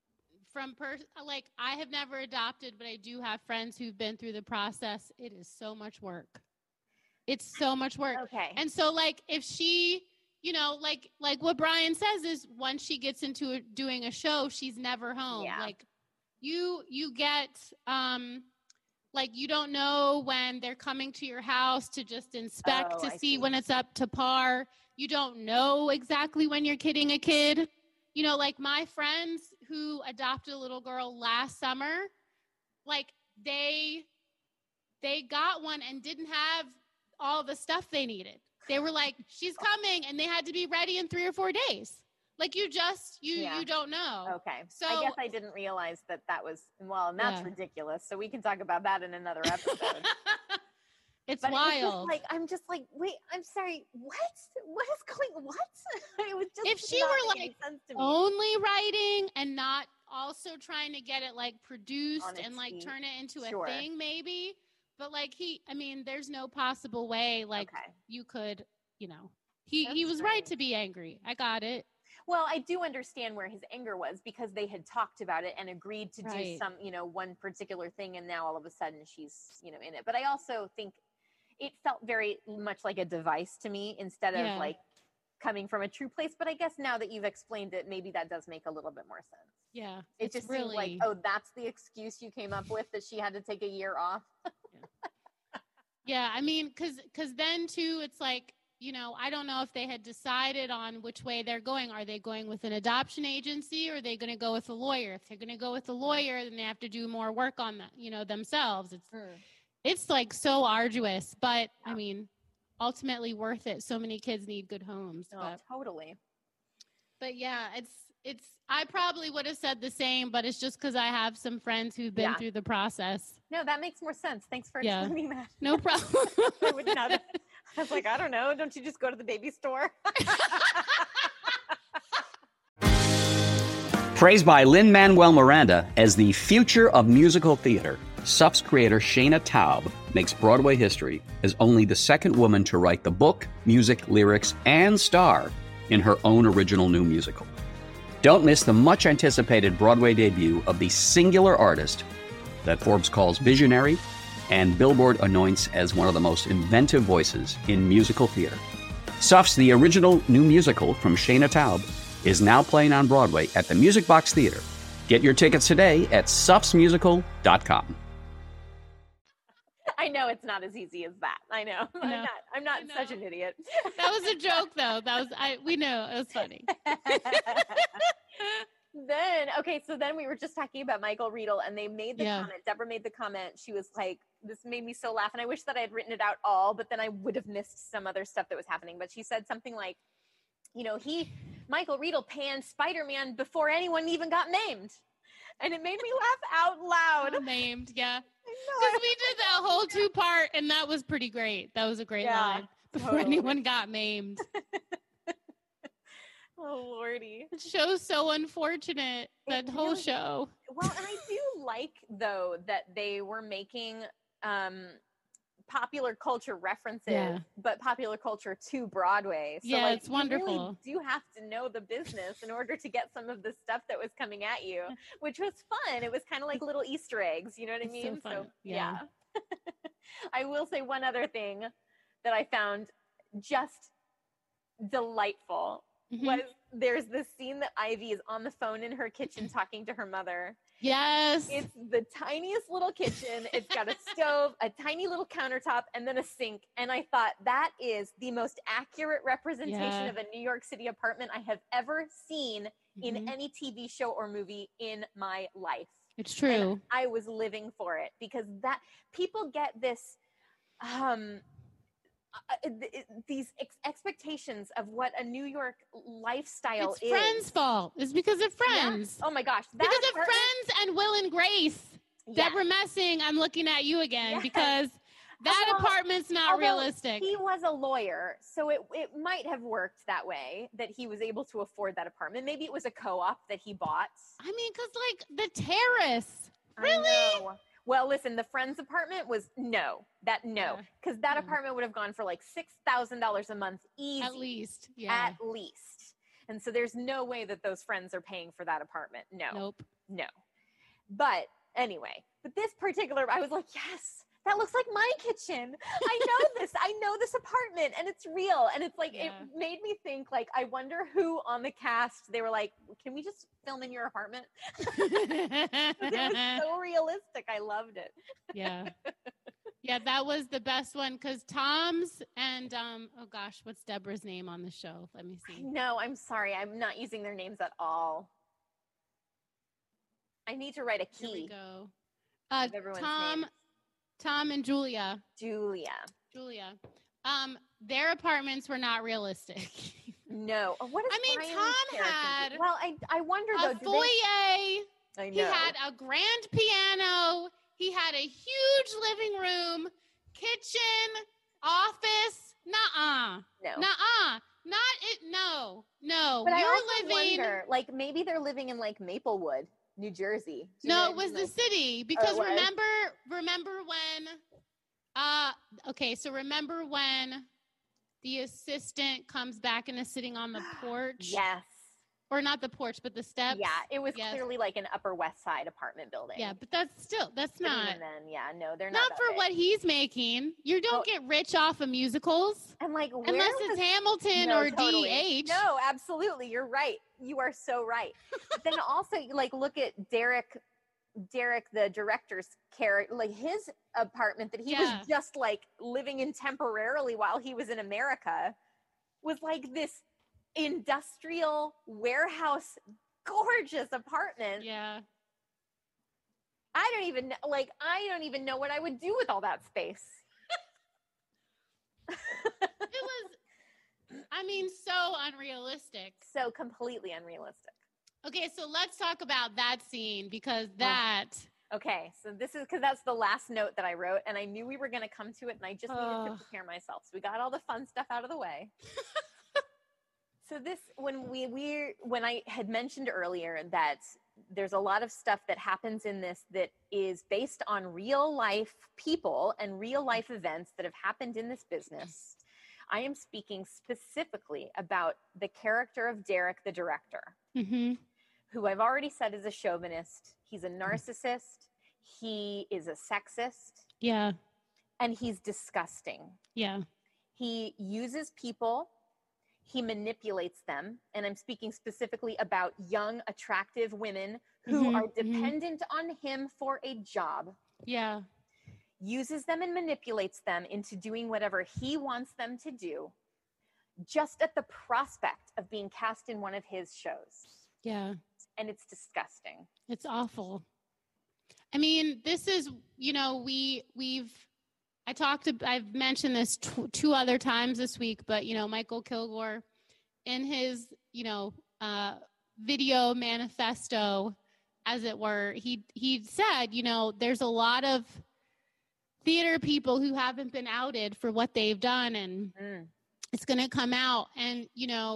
like, I have never adopted, but I do have friends who've been through the process. It is so much work. It's so much work. Okay. And so, like, if she, you know, like what Brian says is once she gets into doing a show, she's never home. Yeah. Like, you get, like, you don't know when they're coming to your house to just inspect to see when it's up to par. You don't know exactly when you're kidding a kid. You know, like my friends who adopted a little girl last summer, like they got one and didn't have all the stuff they needed. They were like, she's coming, and they had to be ready in 3 or 4 days. Like, you don't know. Okay. So I guess I didn't realize that was, well, and that's ridiculous. So we can talk about that in another episode. It's but wild. I'm just like, wait, I'm sorry. What is going, what? It was just if she not were making like sense to me. only writing and not also trying to get it like produced and like feet. turn it into Sure. a thing maybe. But like there's no possible way like you could, you know, he was right to be angry. I got it. Well, I do understand where his anger was because they had talked about it and agreed to do some, you know, one particular thing. And now all of a sudden she's, you know, in it. But I also think it felt very much like a device to me instead of like coming from a true place. But I guess now that you've explained it, maybe that does make a little bit more sense. Yeah. It just seemed like, oh, that's the excuse you came up with, that she had to take a year off. Yeah. I mean, cause then too, it's like, you know, I don't know if they had decided on which way they're going. Are they going with an adoption agency or are they going to go with a lawyer? If they're going to go with a lawyer, then they have to do more work on that, you know, themselves. It's like so arduous, but I mean, ultimately worth it. So many kids need good homes. Totally. But yeah, I probably would have said the same, but it's just because I have some friends who've been through the process. No, that makes more sense. Thanks for explaining that. No problem. I would not. I was like, I don't know. Don't you just go to the baby store? Praised by Lin-Manuel Miranda as the future of musical theater, SUF's creator Shayna Taub makes Broadway history as only the second woman to write the book, music, lyrics, and star in her own original new musical. Don't miss the much-anticipated Broadway debut of the singular artist that Forbes calls visionary and Billboard anoints as one of the most inventive voices in musical theater. SUF's The Original New Musical from Shayna Taub is now playing on Broadway at the Music Box Theater. Get your tickets today at sufsmusical.com. I know it's not as easy as that. I know. I'm not such an idiot. That was a joke, though. We know it was funny. Then we were just talking about Michael Riedel, and they made the comment. Deborah made the comment. She was like, "This made me so laugh," and I wish that I had written it out all, but then I would have missed some other stuff that was happening. But she said something like, "You know, Michael Riedel panned Spider-Man before anyone even got named," and it made me laugh out loud. Named, yeah. Because we did that whole 2-part, and that was pretty great. That was a great line. Before anyone got maimed. Oh, Lordy. The show's so unfortunate, that whole show. Well, and I do like, though, that they were making popular culture references, but popular culture to Broadway. So, like, it's wonderful. You really do have to know the business in order to get some of the stuff that was coming at you, which was fun. It was kind of like little Easter eggs, you know what I mean? So fun. Yeah. I will say one other thing that I found just delightful. Was there's this scene that Ivy is on the phone in her kitchen talking to her mother. Yes. It's the tiniest little kitchen. It's got a stove, a tiny little countertop, and then a sink. And I thought that is the most accurate representation of a New York City apartment I have ever seen in any TV show or movie in my life. It's true. And I was living for it because that people get this these expectations of what a New York lifestyle is. It's Friends' fault. It's because of Friends. Yeah. Oh my gosh. Because of Friends and Will and Grace. Deborah Messing, I'm looking at you again because that apartment's not realistic. He was a lawyer, so it might have worked that way, that he was able to afford that apartment. Maybe it was a co-op that he bought. I mean, because like the Terrace. Really? Well, listen, the friend's apartment was no, because that apartment would have gone for like $6,000 a month easy. At least. Yeah. At least. And so there's no way that those friends are paying for that apartment. No. Nope. No. But anyway, this particular, I was like, yes, that looks like my kitchen. I know this apartment and it's real. And it's like, it made me think, like, I wonder who on the cast, they were like, can we just film in your apartment? It was so realistic. I loved it. Yeah. Yeah, that was the best one because Tom's and, oh gosh, what's Deborah's name on the show? Let me see. No, I'm sorry. I'm not using their names at all. I need to write a key. Here we go. Tom and Julia. Their apartments were not realistic. No. What is Tom had Well, I wonder though. A foyer. I know. He had a grand piano. He had a huge living room, kitchen, office. Nuh-uh. No. Nuh-uh. Not it. No. But I also wonder, like, maybe they're living in like Maplewood, New Jersey. No, it was the city because remember when remember when the assistant comes back and is sitting on the porch? Yes. Or not the porch, but the steps. Yeah, it was clearly like an Upper West Side apartment building. Yeah, but that's not. Even then, yeah, no, they're not. Not for what he's making. You don't get rich off of musicals. And like, unless it's Hamilton or totally. DH. No, absolutely, you're right. You are so right. But then also, like, look at Derek, the director's character, like his apartment that he was just like living in temporarily while he was in America, was like this industrial warehouse, gorgeous apartment. Yeah. I don't even know what I would do with all that space. It was, so unrealistic. So completely unrealistic. Okay, so let's talk about that scene because Okay, so this is because that's the last note that I wrote, and I knew we were going to come to it, and I just needed to prepare myself. So we got all the fun stuff out of the way. So this, when I had mentioned earlier that there's a lot of stuff that happens in this that is based on real life people and real life events that have happened in this business, I am speaking specifically about the character of Derek, the director, who I've already said is a chauvinist. He's a narcissist. He is a sexist. Yeah. And he's disgusting. Yeah. He uses people. He manipulates them. And I'm speaking specifically about young, attractive women who are dependent on him for a job. Yeah. Uses them and manipulates them into doing whatever he wants them to do, just at the prospect of being cast in one of his shows. Yeah. And it's disgusting. It's awful. I mean, this is, I've mentioned this two other times this week, but, Michael Kilgore in his, video manifesto, as it were, he said, there's a lot of theater people who haven't been outed for what they've done, and it's going to come out. And,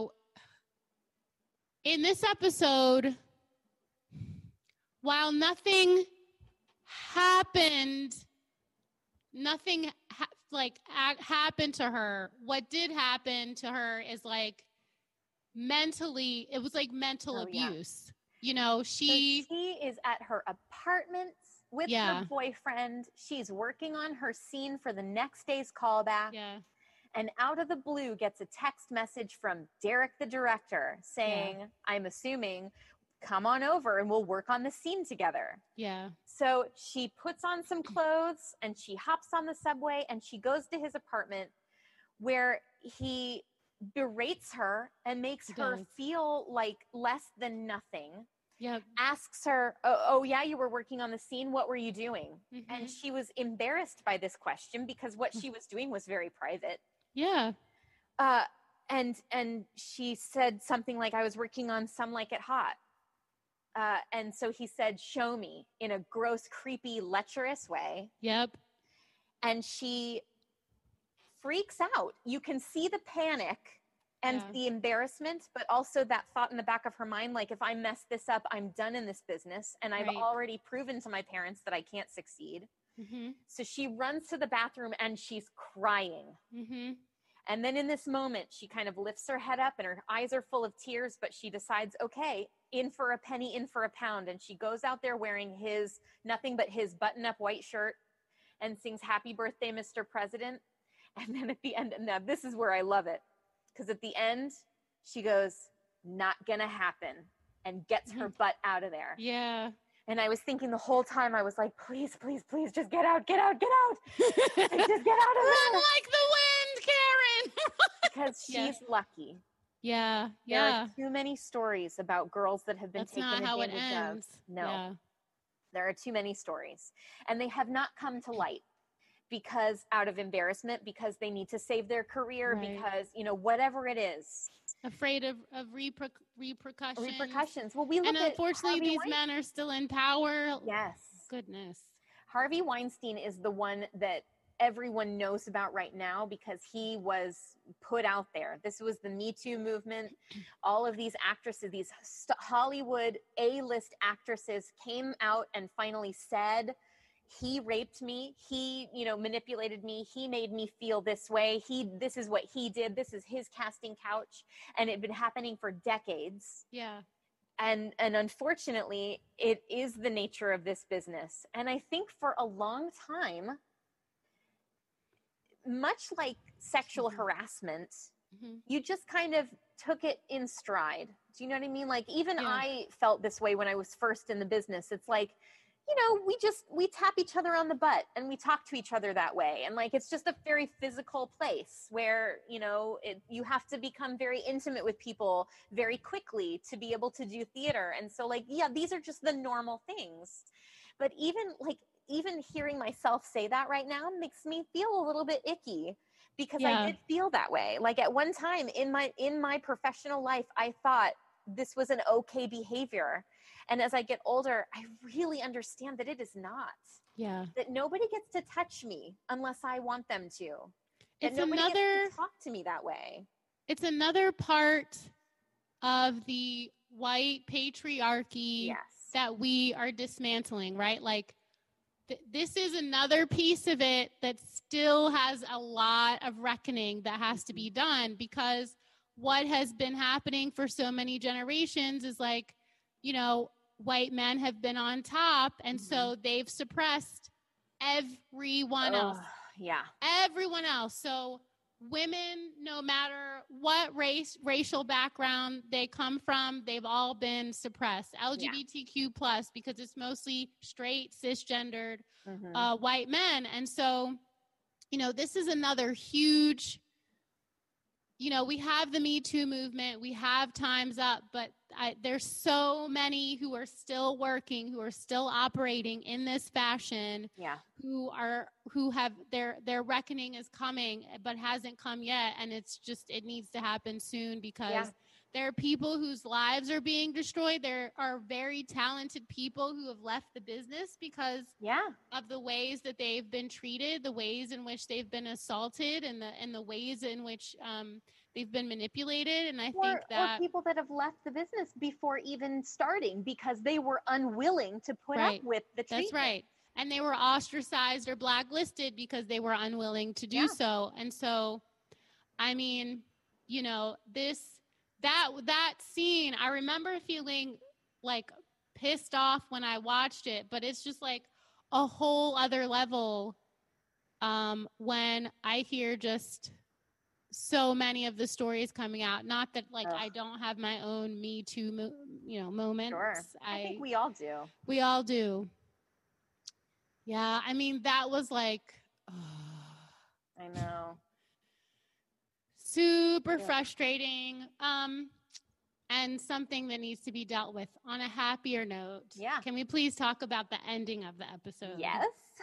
in this episode, while nothing happened, happened to her. What did happen to her is like mentally, it was like mental abuse. She is at her apartment with her boyfriend. She's working on her scene for the next day's callback. Yeah. And out of the blue gets a text message from Derek, the director, saying, I'm assuming, come on over and we'll work on the scene together. Yeah. So she puts on some clothes and she hops on the subway and she goes to his apartment where he berates her and makes her feel like less than nothing. Yeah. Asks her, oh yeah, you were working on the scene. What were you doing? And she was embarrassed by this question because what she was doing was very private. Yeah. And she said something like, I was working on Some Like It Hot. And so he said, show me, in a gross, creepy, lecherous way. Yep. And she freaks out. You can see the panic And the embarrassment, but also that thought in the back of her mind, like, if I mess this up, I'm done in this business. And I've already proven to my parents that I can't succeed. Mm-hmm. So she runs to the bathroom and she's crying. Mm-hmm. And then in this moment, she kind of lifts her head up and her eyes are full of tears, but she decides, okay, in for a penny, in for a pound. And she goes out there wearing nothing but his button-up white shirt and sings Happy Birthday, Mr. President. And then at the end, now this is where I love it. Because at the end, she goes, not gonna happen, and gets her butt out of there. Yeah. And I was thinking the whole time, I was like, please, please, please, just get out, get out, get out. Like, just get out of there. Run like the wind, Karen. Because she's lucky. Yeah. There are too many stories about girls that have been taken advantage of. That's not how it ends. No. Yeah. There are too many stories. And they have not come to light. Because out of embarrassment, because they need to save their career, because, whatever it is. Afraid of repercussions. Repercussions. Well, we look and at unfortunately, these men are still in power. Yes. Goodness. Harvey Weinstein is the one that everyone knows about right now because he was put out there. This was the Me Too movement. All of these actresses, these Hollywood A-list actresses came out and finally said, he raped me. He, manipulated me. He made me feel this way. This is what he did. This is his casting couch. And it had been happening for decades. Yeah. And unfortunately, it is the nature of this business. And I think for a long time, much like sexual harassment, you just kind of took it in stride. Do you know what I mean? Like, even I felt this way when I was first in the business. It's like, we tap each other on the butt and we talk to each other that way. And like, it's just a very physical place where, you have to become very intimate with people very quickly to be able to do theater. And so like, these are just the normal things. But even hearing myself say that right now makes me feel a little bit icky because I did feel that way. Like at one time in my professional life, I thought this was an okay behavior. And as I get older, I really understand that it is not. Yeah. That nobody gets to touch me unless I want them to. It's nobody gets to talk to me that way. It's another part of the white patriarchy that we are dismantling, right? Like this is another piece of it that still has a lot of reckoning that has to be done, because what has been happening for so many generations is like, white men have been on top, and so they've suppressed everyone else. Yeah. Everyone else. So women, no matter what racial background they come from, they've all been suppressed. LGBTQ plus, because it's mostly straight, cisgendered white men. And so, this is another huge, we have the Me Too movement, we have Time's Up, but there's so many who are still working, who are still operating in this fashion, who have their reckoning is coming, but hasn't come yet. And it needs to happen soon, because there are people whose lives are being destroyed. There are very talented people who have left the business because of the ways that they've been treated, the ways in which they've been assaulted, and the ways in which they've been manipulated. And I think that or people that have left the business before even starting because they were unwilling to put up with the treatment. That's right. And they were ostracized or blacklisted because they were unwilling to do so. And so, I mean, that scene, I remember feeling like pissed off when I watched it, but it's just like a whole other level when I hear just so many of the stories coming out. Not that I don't have my own Me Too, moments. Sure. I think we all do. We all do. Yeah. I mean, that was like, I know. Super frustrating. And something that needs to be dealt with on a happier note. Yeah. Can we please talk about the ending of the episode? Yes.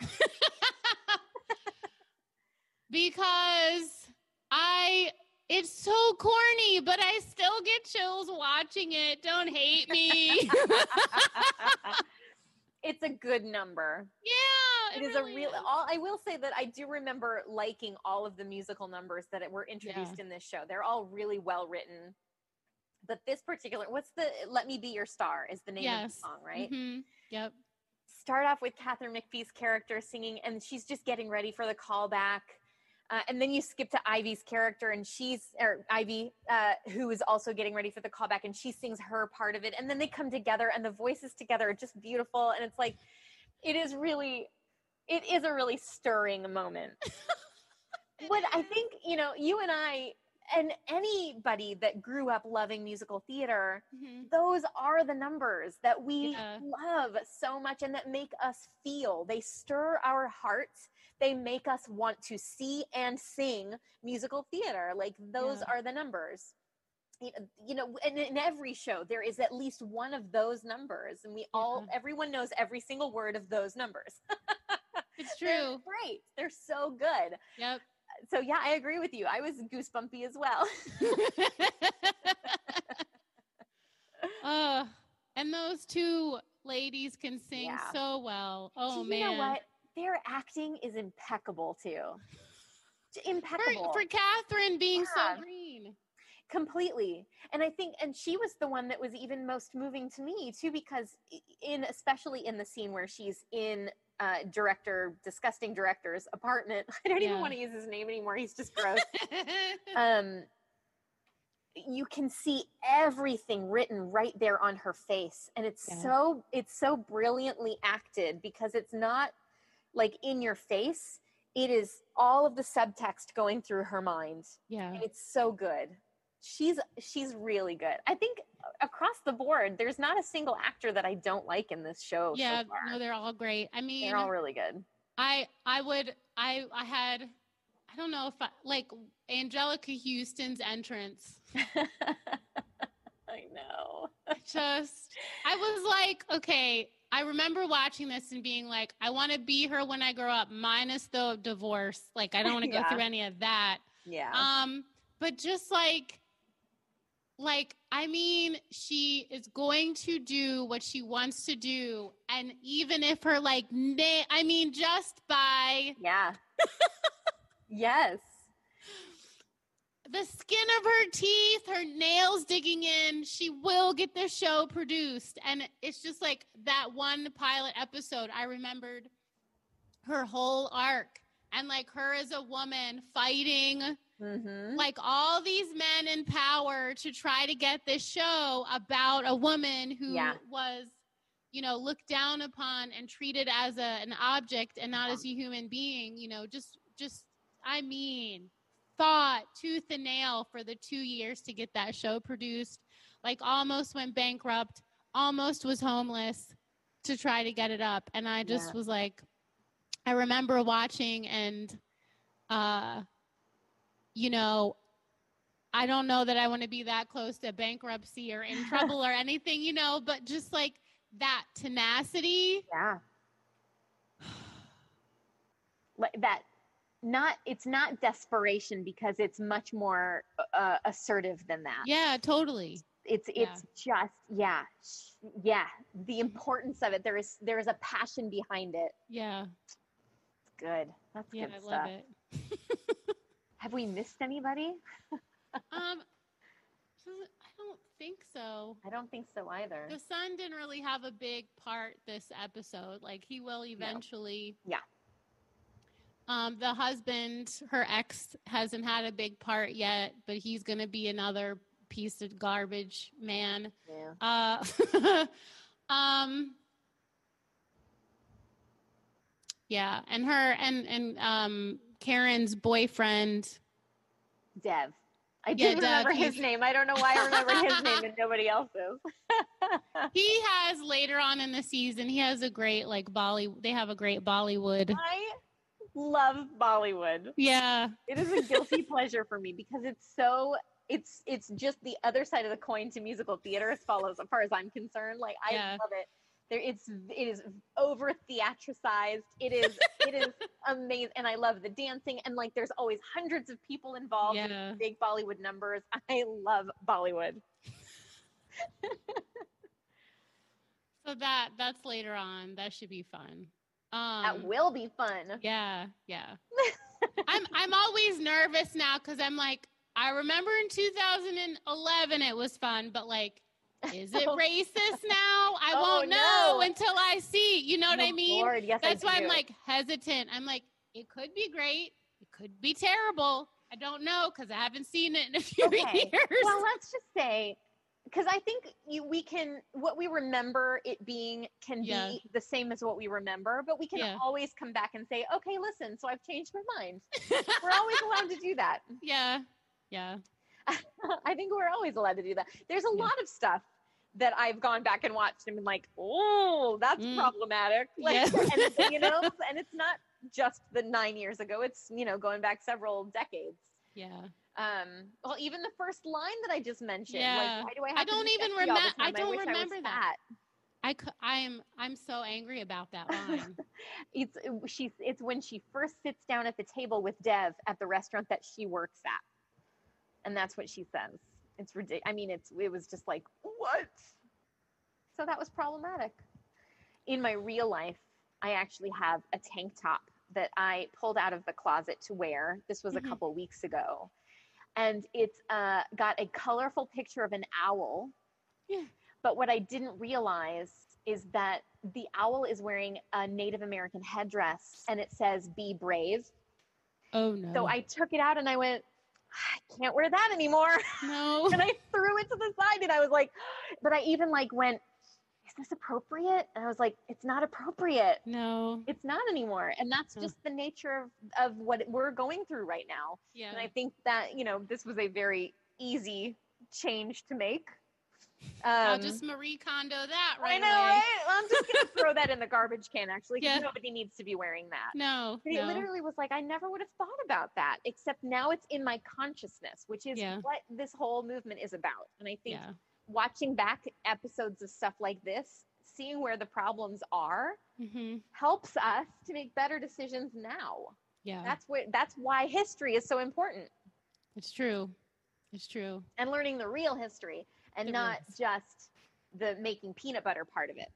Because it's so corny, but I still get chills watching it. Don't hate me. It's a good number. Yeah, It is really a real. I will say that I do remember liking all of the musical numbers that were introduced in this show. They're all really well written. But this particular, what's the "Let Me Be Your Star" is the name of the song, right? Mm-hmm. Yep. Start off with Katharine McPhee's character singing, and she's just getting ready for the callback. And then you skip to Ivy's character, and Ivy, who is also getting ready for the callback, and she sings her part of it. And then they come together, and the voices together are just beautiful. And it's like, it is a really stirring moment. But I think, you and I, and anybody that grew up loving musical theater, those are the numbers that we love so much and that make us feel. They stir our hearts. They make us want to see and sing musical theater. Like, those are the numbers. And in every show, there is at least one of those numbers. And everyone knows every single word of those numbers. It's true. They're great. They're so good. Yep. So yeah, I agree with you. I was goosebumpy as well. And those two ladies can sing so well. Oh, man. You know what? Their acting is impeccable too. Impeccable. For Katharine being so green. Completely. And I think, and she was the one that was even most moving to me too, because especially in the scene where she's in disgusting director's apartment. I don't even want to use his name anymore. He's just gross. You can see everything written right there on her face. And it's so brilliantly acted, because it's not like in your face. It is all of the subtext going through her mind. Yeah. And it's so good. She's really good. I think across the board, there's not a single actor that I don't like in this show. Yeah, so far. No, they're all great. I mean, they're all really good. I don't know if like Angelica Houston's entrance. I know. I was like, okay, I remember watching this and being like, I want to be her when I grow up, minus the divorce. Like, I don't want to go through any of that. Yeah. But just like, I mean, she is going to do what she wants to do. And even if her just by. Yeah. Yes. The skin of her teeth, her nails digging in, she will get the show produced. And it's just like that one pilot episode, I remembered her whole arc and like her as a woman fighting like all these men in power to try to get this show about a woman who was, looked down upon and treated as an object and not as a human being, I mean, fought tooth and nail for the 2 years to get that show produced, like almost went bankrupt, almost was homeless to try to get it up. And I just was like, I remember watching and, I don't know that I want to be that close to bankruptcy or in trouble or anything, but just like that tenacity. Yeah. Like that. It's not desperation, because it's much more assertive than that. Yeah, totally. It's just, the importance of it. There is a passion behind it. Yeah. It's good. That's good stuff. I love it. Have we missed anybody? I don't think so. I don't think so either. The son didn't really have a big part this episode. Like, he will eventually. No. Yeah. The husband, her ex, hasn't had a big part yet, but he's going to be another piece of garbage man. Yeah. Yeah, and her and Karen's boyfriend, Dev. I didn't remember his name. I don't know why I remember his name and nobody else's. He has later on in the season. He has a great They have a great Bollywood. I love Bollywood. Yeah, it is a guilty pleasure for me, because it's just the other side of the coin to musical theater as far as I'm concerned. Like, I love it. It is over theatricized. It is amazing, and I love the dancing. And like, there's always hundreds of people involved in big Bollywood numbers. I love Bollywood. So that's later on. That should be fun. That will be fun. Yeah. I'm always nervous now because I'm like, I remember in 2011 it was fun, but like, is it racist now? I won't know until I see. You know what I mean? Lord, yes, that's why I'm like hesitant. I'm like, it could be great. It could be terrible. I don't know because I haven't seen it in a few years. Well, let's just say, because I think what we remember it being can be the same as what we remember, but we can always come back and say, okay, listen, so I've changed my mind. We're always allowed to do that. Yeah. I think we're always allowed to do that. There's a lot of stuff that I've gone back and watched and been like, oh, that's problematic. Like, and it's not just the 9 years ago. It's, going back several decades. Yeah. Well, even the first line that I just mentioned, yeah. like, why do I have I don't to even remember. I don't remember that. I'm so angry about that line. It's when she first sits down at the table with Dev at the restaurant that she works at. And that's what she says. It's ridiculous. I mean, it was just like, what? So that was problematic. In my real life, I actually have a tank top that I pulled out of the closet to wear. This was a couple weeks ago. And it's got a colorful picture of an owl. Yeah. But what I didn't realize is that the owl is wearing a Native American headdress and it says, "Be brave." Oh, no. So I took it out and I went, I can't wear that anymore. No. And I threw it to the side and I was like, but I even went, is this appropriate? And I was like, it's not appropriate. No. It's not anymore. And that's just the nature of what we're going through right now. Yeah. And I think that, this was a very easy change to make. I'll just Marie Kondo that right I know, away. right? I'm just going to throw that in the garbage can, actually, because nobody needs to be wearing that. No. But it literally was like, I never would have thought about that, except now it's in my consciousness, which is what this whole movement is about. And I think watching back episodes of stuff like this, seeing where the problems are, helps us to make better decisions now. Yeah. That's why history is so important. It's true. And learning the real history. And not just the making peanut butter part of it.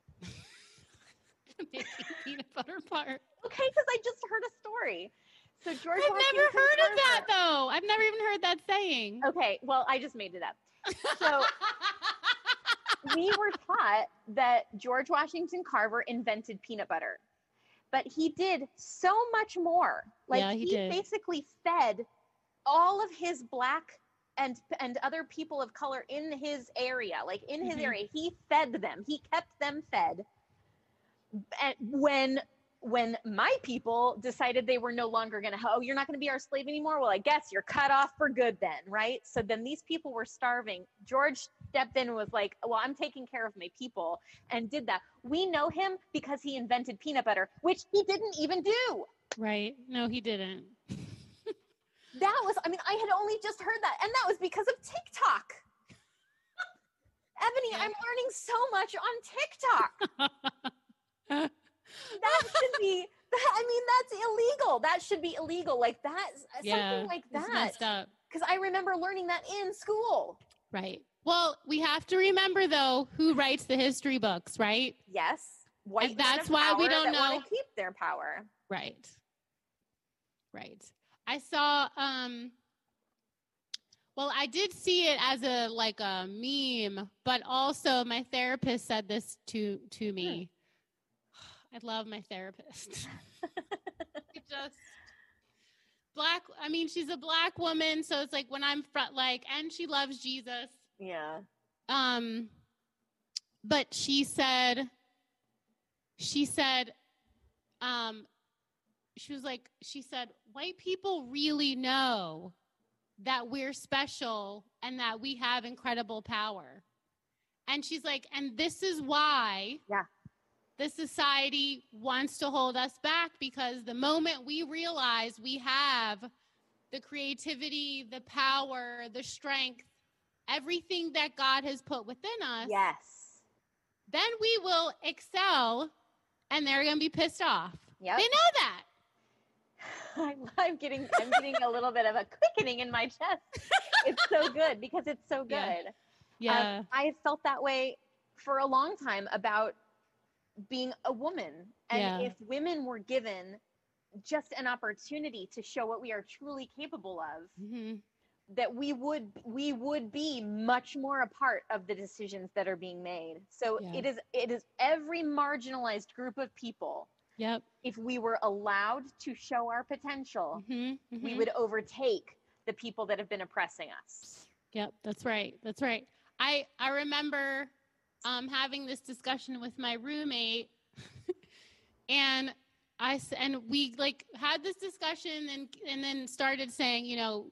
The making peanut butter part. Okay, because I just heard a story. So George I've Washington never heard Carver, of that, though. I've never even heard that saying. Okay, well, I just made it up. So we were taught that George Washington Carver invented peanut butter. But he did so much more. He did. Basically fed all of his Black and other people of color in his area, area, he fed them. He kept them fed. And when my people decided they were no longer going to, you're not going to be our slave anymore. Well, I guess you're cut off for good then, right? So then these people were starving. George stepped in and was like, well, I'm taking care of my people, and did that. We know him because he invented peanut butter, which he didn't even do. Right. No, he didn't. I had only just heard that. And that was because of TikTok. Ebony, I'm learning so much on TikTok. That should be, that's illegal. That should be illegal. Something like that. It's messed up. Because I remember learning that in school. Right. Well, we have to remember, though, who writes the history books, right? Yes. White that's why we don't know. Want to keep their power. Right. I saw, I did see it as a meme, but also my therapist said this to me. I love my therapist. She's a Black woman, so it's when I'm and she loves Jesus. Yeah. But she said, white people really know that we're special and that we have incredible power. And she's like, and this is why the society wants to hold us back, because the moment we realize we have the creativity, the power, the strength, everything that God has put within us, then we will excel, and they're going to be pissed off. Yep. They know that. I'm getting a little bit of a quickening in my chest. It's so good because it's so good. Yeah. I felt that way for a long time about being a woman. And if women were given just an opportunity to show what we are truly capable of, that we would be much more a part of the decisions that are being made. So it is every marginalized group of people. Yep. If we were allowed to show our potential, we would overtake the people that have been oppressing us. Yep, that's right. That's right. I remember having this discussion with my roommate, and we like had this discussion and then started saying, you know,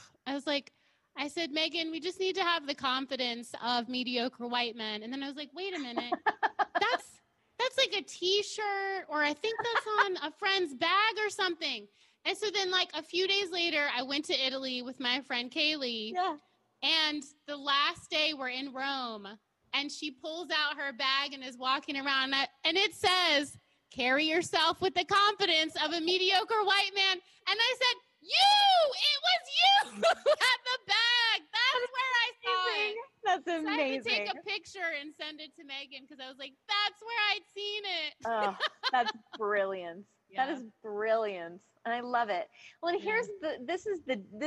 I said, Megan, we just need to have the confidence of mediocre white men. And then I was like, wait a minute, that's like a t-shirt, or I think that's on a friend's bag or something. And so then like a few days later, I went to Italy with my friend Kaylee. Yeah. And the last day we're in Rome, and she pulls out her bag and is walking around, and it says, carry yourself with the confidence of a mediocre white man. And I said, it was you at the bag. That's where I saw it. That's amazing. amazing. So I had to take a picture and send it to Megan because I was like, that's where I'd seen it. Oh, that's brilliant. Yeah. That is brilliant. And I love it. Well, and here's this is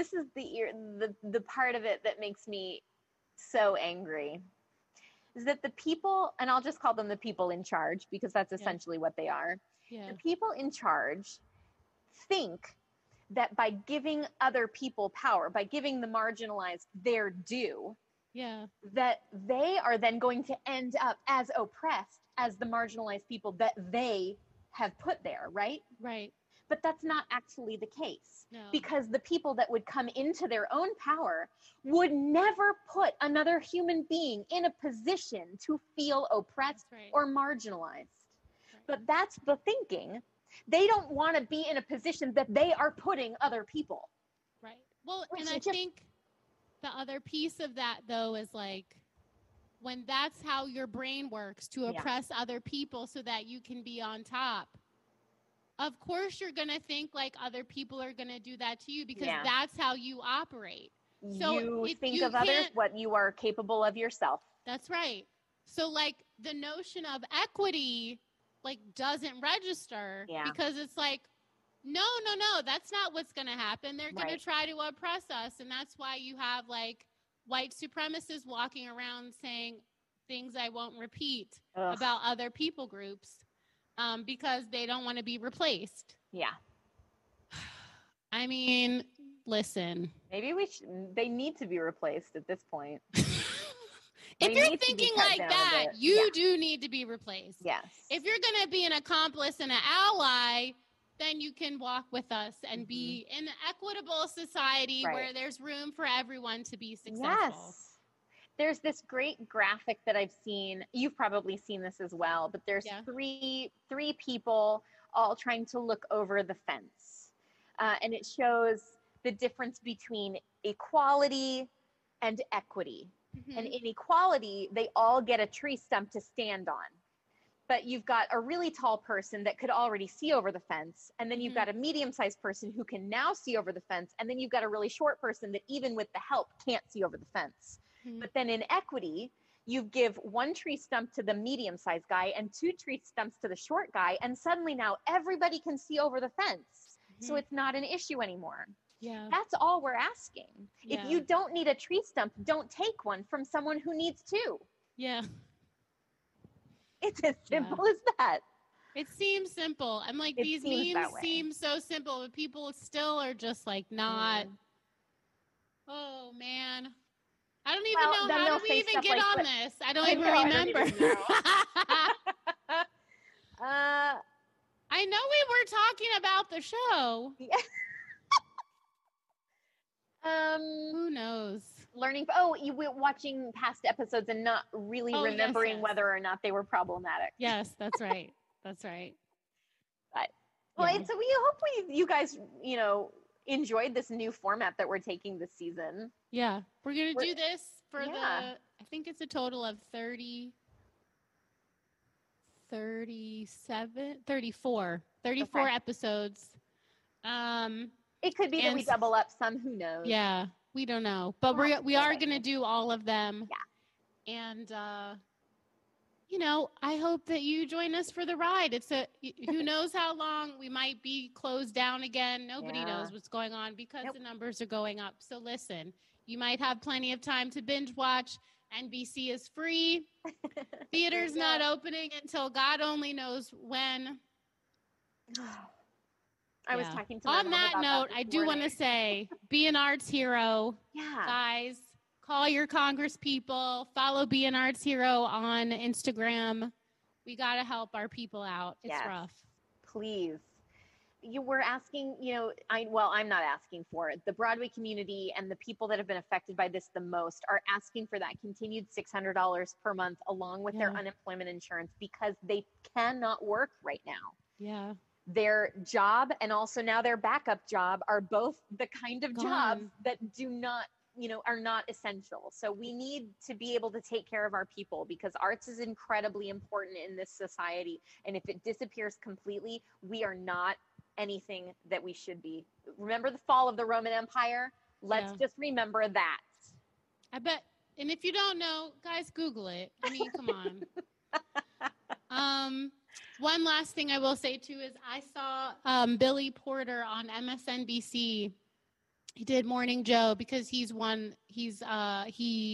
the part of it that makes me so angry, is that the people, and I'll just call them the people in charge, because that's essentially what they are. Yeah. The people in charge think that by giving other people power, by giving the marginalized their due, that they are then going to end up as oppressed as the marginalized people that they have put there, right? Right. But that's not actually the case. No. Because the people that would come into their own power would never put another human being in a position to feel oppressed or marginalized. Right. But that's the thinking. They don't want to be in a position that they are putting other people. Right. Well, and I think the other piece of that, though, is like, when that's how your brain works, to oppress other people so that you can be on top, of course you're going to think like other people are going to do that to you, because that's how you operate. So you think of others what you are capable of yourself. That's right. So like the notion of equity like doesn't register because it's like, no, that's not what's going to happen. They're going to try to oppress us. And that's why you have like white supremacists walking around saying things I won't repeat about other people groups. Because they don't want to be replaced. Yeah. I mean, listen. Maybe they need to be replaced at this point. If you're thinking like that, you do need to be replaced. Yes. If you're going to be an accomplice and an ally, then you can walk with us and be in an equitable society where there's room for everyone to be successful. Yes. There's this great graphic that I've seen. You've probably seen this as well, but there's three people all trying to look over the fence. And it shows the difference between equality and equity. And in equality, they all get a tree stump to stand on. But you've got a really tall person that could already see over the fence. And then you've got a medium-sized person who can now see over the fence. And then you've got a really short person that even with the help can't see over the fence. But then in equity, you give one tree stump to the medium-sized guy and two tree stumps to the short guy. And suddenly now everybody can see over the fence. So it's not an issue anymore. Yeah. That's all we're asking. If you don't need a tree stump, don't take one from someone who needs two. Yeah. It's as simple as that. It seems simple. I'm like, these memes seem so simple, but people still are just like not. Oh, man. I don't even know. How do we even get on this? I don't even remember. I know we were talking about the show. Yeah. Who knows? Learning. You were watching past episodes and not really remembering whether or not they were problematic. Yes, that's right. That's right. But so we hope you guys, enjoyed this new format that we're taking this season. Yeah. We're going to do this for I think it's a total of 34 episodes. It could be that we double up some, who knows? Yeah, we don't know. But we are going to do all of them. Yeah. And I hope that you join us for the ride. Who knows how long we might be closed down again. Nobody knows what's going on because the numbers are going up. So listen, you might have plenty of time to binge watch. NBC is free. Theater's not opening until God only knows when. I was talking to my On mom that about note, that I this do want morning. to say, be an arts hero. Yeah. Guys, call your Congress people. Follow Be an Arts Hero on Instagram. We got to help our people out. It's rough. Please. You were asking, I'm not asking for it. The Broadway community and the people that have been affected by this the most are asking for that continued $600 per month along with their unemployment insurance because they cannot work right now. Yeah. Their job and also now their backup job are both the kind of jobs that do not, are not essential. So we need to be able to take care of our people because arts is incredibly important in this society. And if it disappears completely, we are not anything that we should be. Remember the fall of the Roman Empire? Let's just remember that. I bet. And if you don't know, guys, Google it. I mean, come on. One last thing I will say too is I saw Billy Porter on MSNBC. He did Morning Joe because he's one of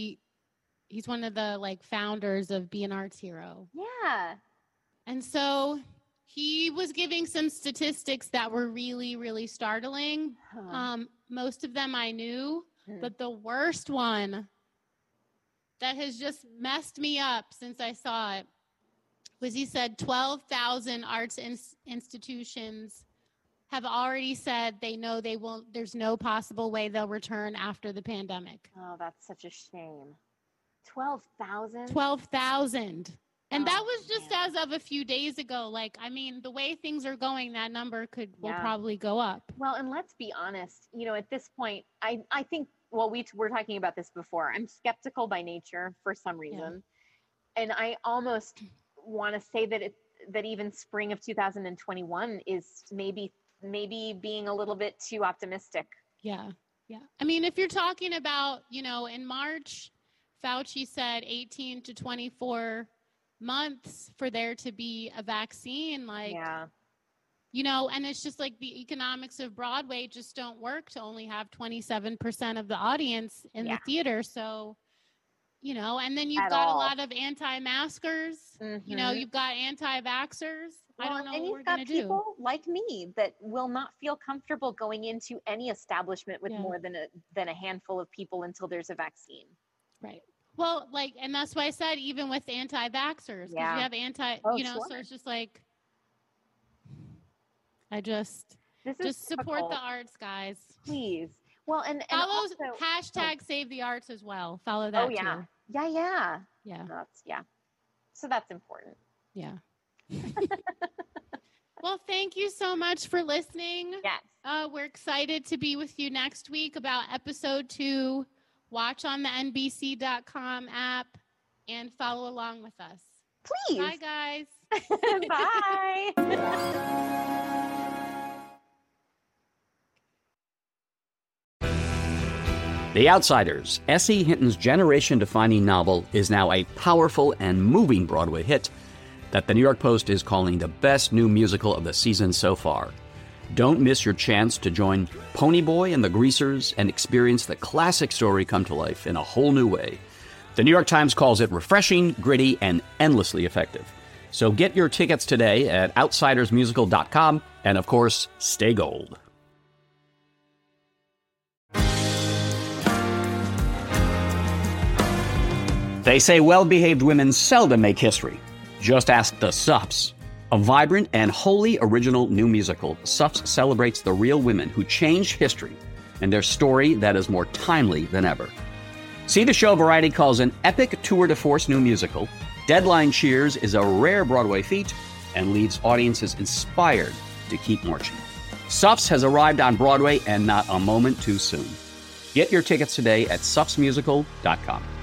the founders of Be an Arts Hero. Yeah. And so he was giving some statistics that were really, really startling. Most of them I knew, but the worst one that has just messed me up since I saw it was he said 12,000 arts institutions have already said they know they won't, there's no possible way they'll return after the pandemic. Oh, that's such a shame. 12,000? 12,000. And that was just as of a few days ago. The way things are going, that number will probably go up. Well, and let's be honest, at this point, I think, we were talking about this before. I'm skeptical by nature for some reason. Yeah. And I almost want to say that even spring of 2021 is maybe being a little bit too optimistic. Yeah. Yeah. I mean, if you're talking about, in March, Fauci said 18 to 24 months for there to be a vaccine, and it's just the economics of Broadway just don't work to only have 27% of the audience in the theater. So, and then you've got a lot of anti-maskers, you've got anti-vaxxers. I don't know what we're going to do. People like me that will not feel comfortable going into any establishment with more than a handful of people until there's a vaccine. Right. Well, and that's why I said even with anti-vaxxers, because you have so it's just just support the arts, guys. Please. Well, and follow also, hashtag Save the Arts as well. Follow that too. Yeah. Yeah. So that's important. Yeah. Well, thank you so much for listening. Yes. We're excited to be with you next week about episode 2. Watch on the NBC.com app and follow along with us. Please. Bye, guys. Bye. The Outsiders, S.E. Hinton's generation-defining novel, is now a powerful and moving Broadway hit that the New York Post is calling the best new musical of the season so far. Don't miss your chance to join Ponyboy and the Greasers and experience the classic story come to life in a whole new way. The New York Times calls it refreshing, gritty, and endlessly effective. So get your tickets today at outsidersmusical.com, and of course, stay gold. They say well-behaved women seldom make history. Just ask the Suffs. A vibrant and wholly original new musical, Suffs celebrates the real women who changed history and their story that is more timely than ever. See the show Variety calls an epic tour de force new musical. Deadline cheers is a rare Broadway feat and leaves audiences inspired to keep marching. Suffs has arrived on Broadway and not a moment too soon. Get your tickets today at suffsmusical.com.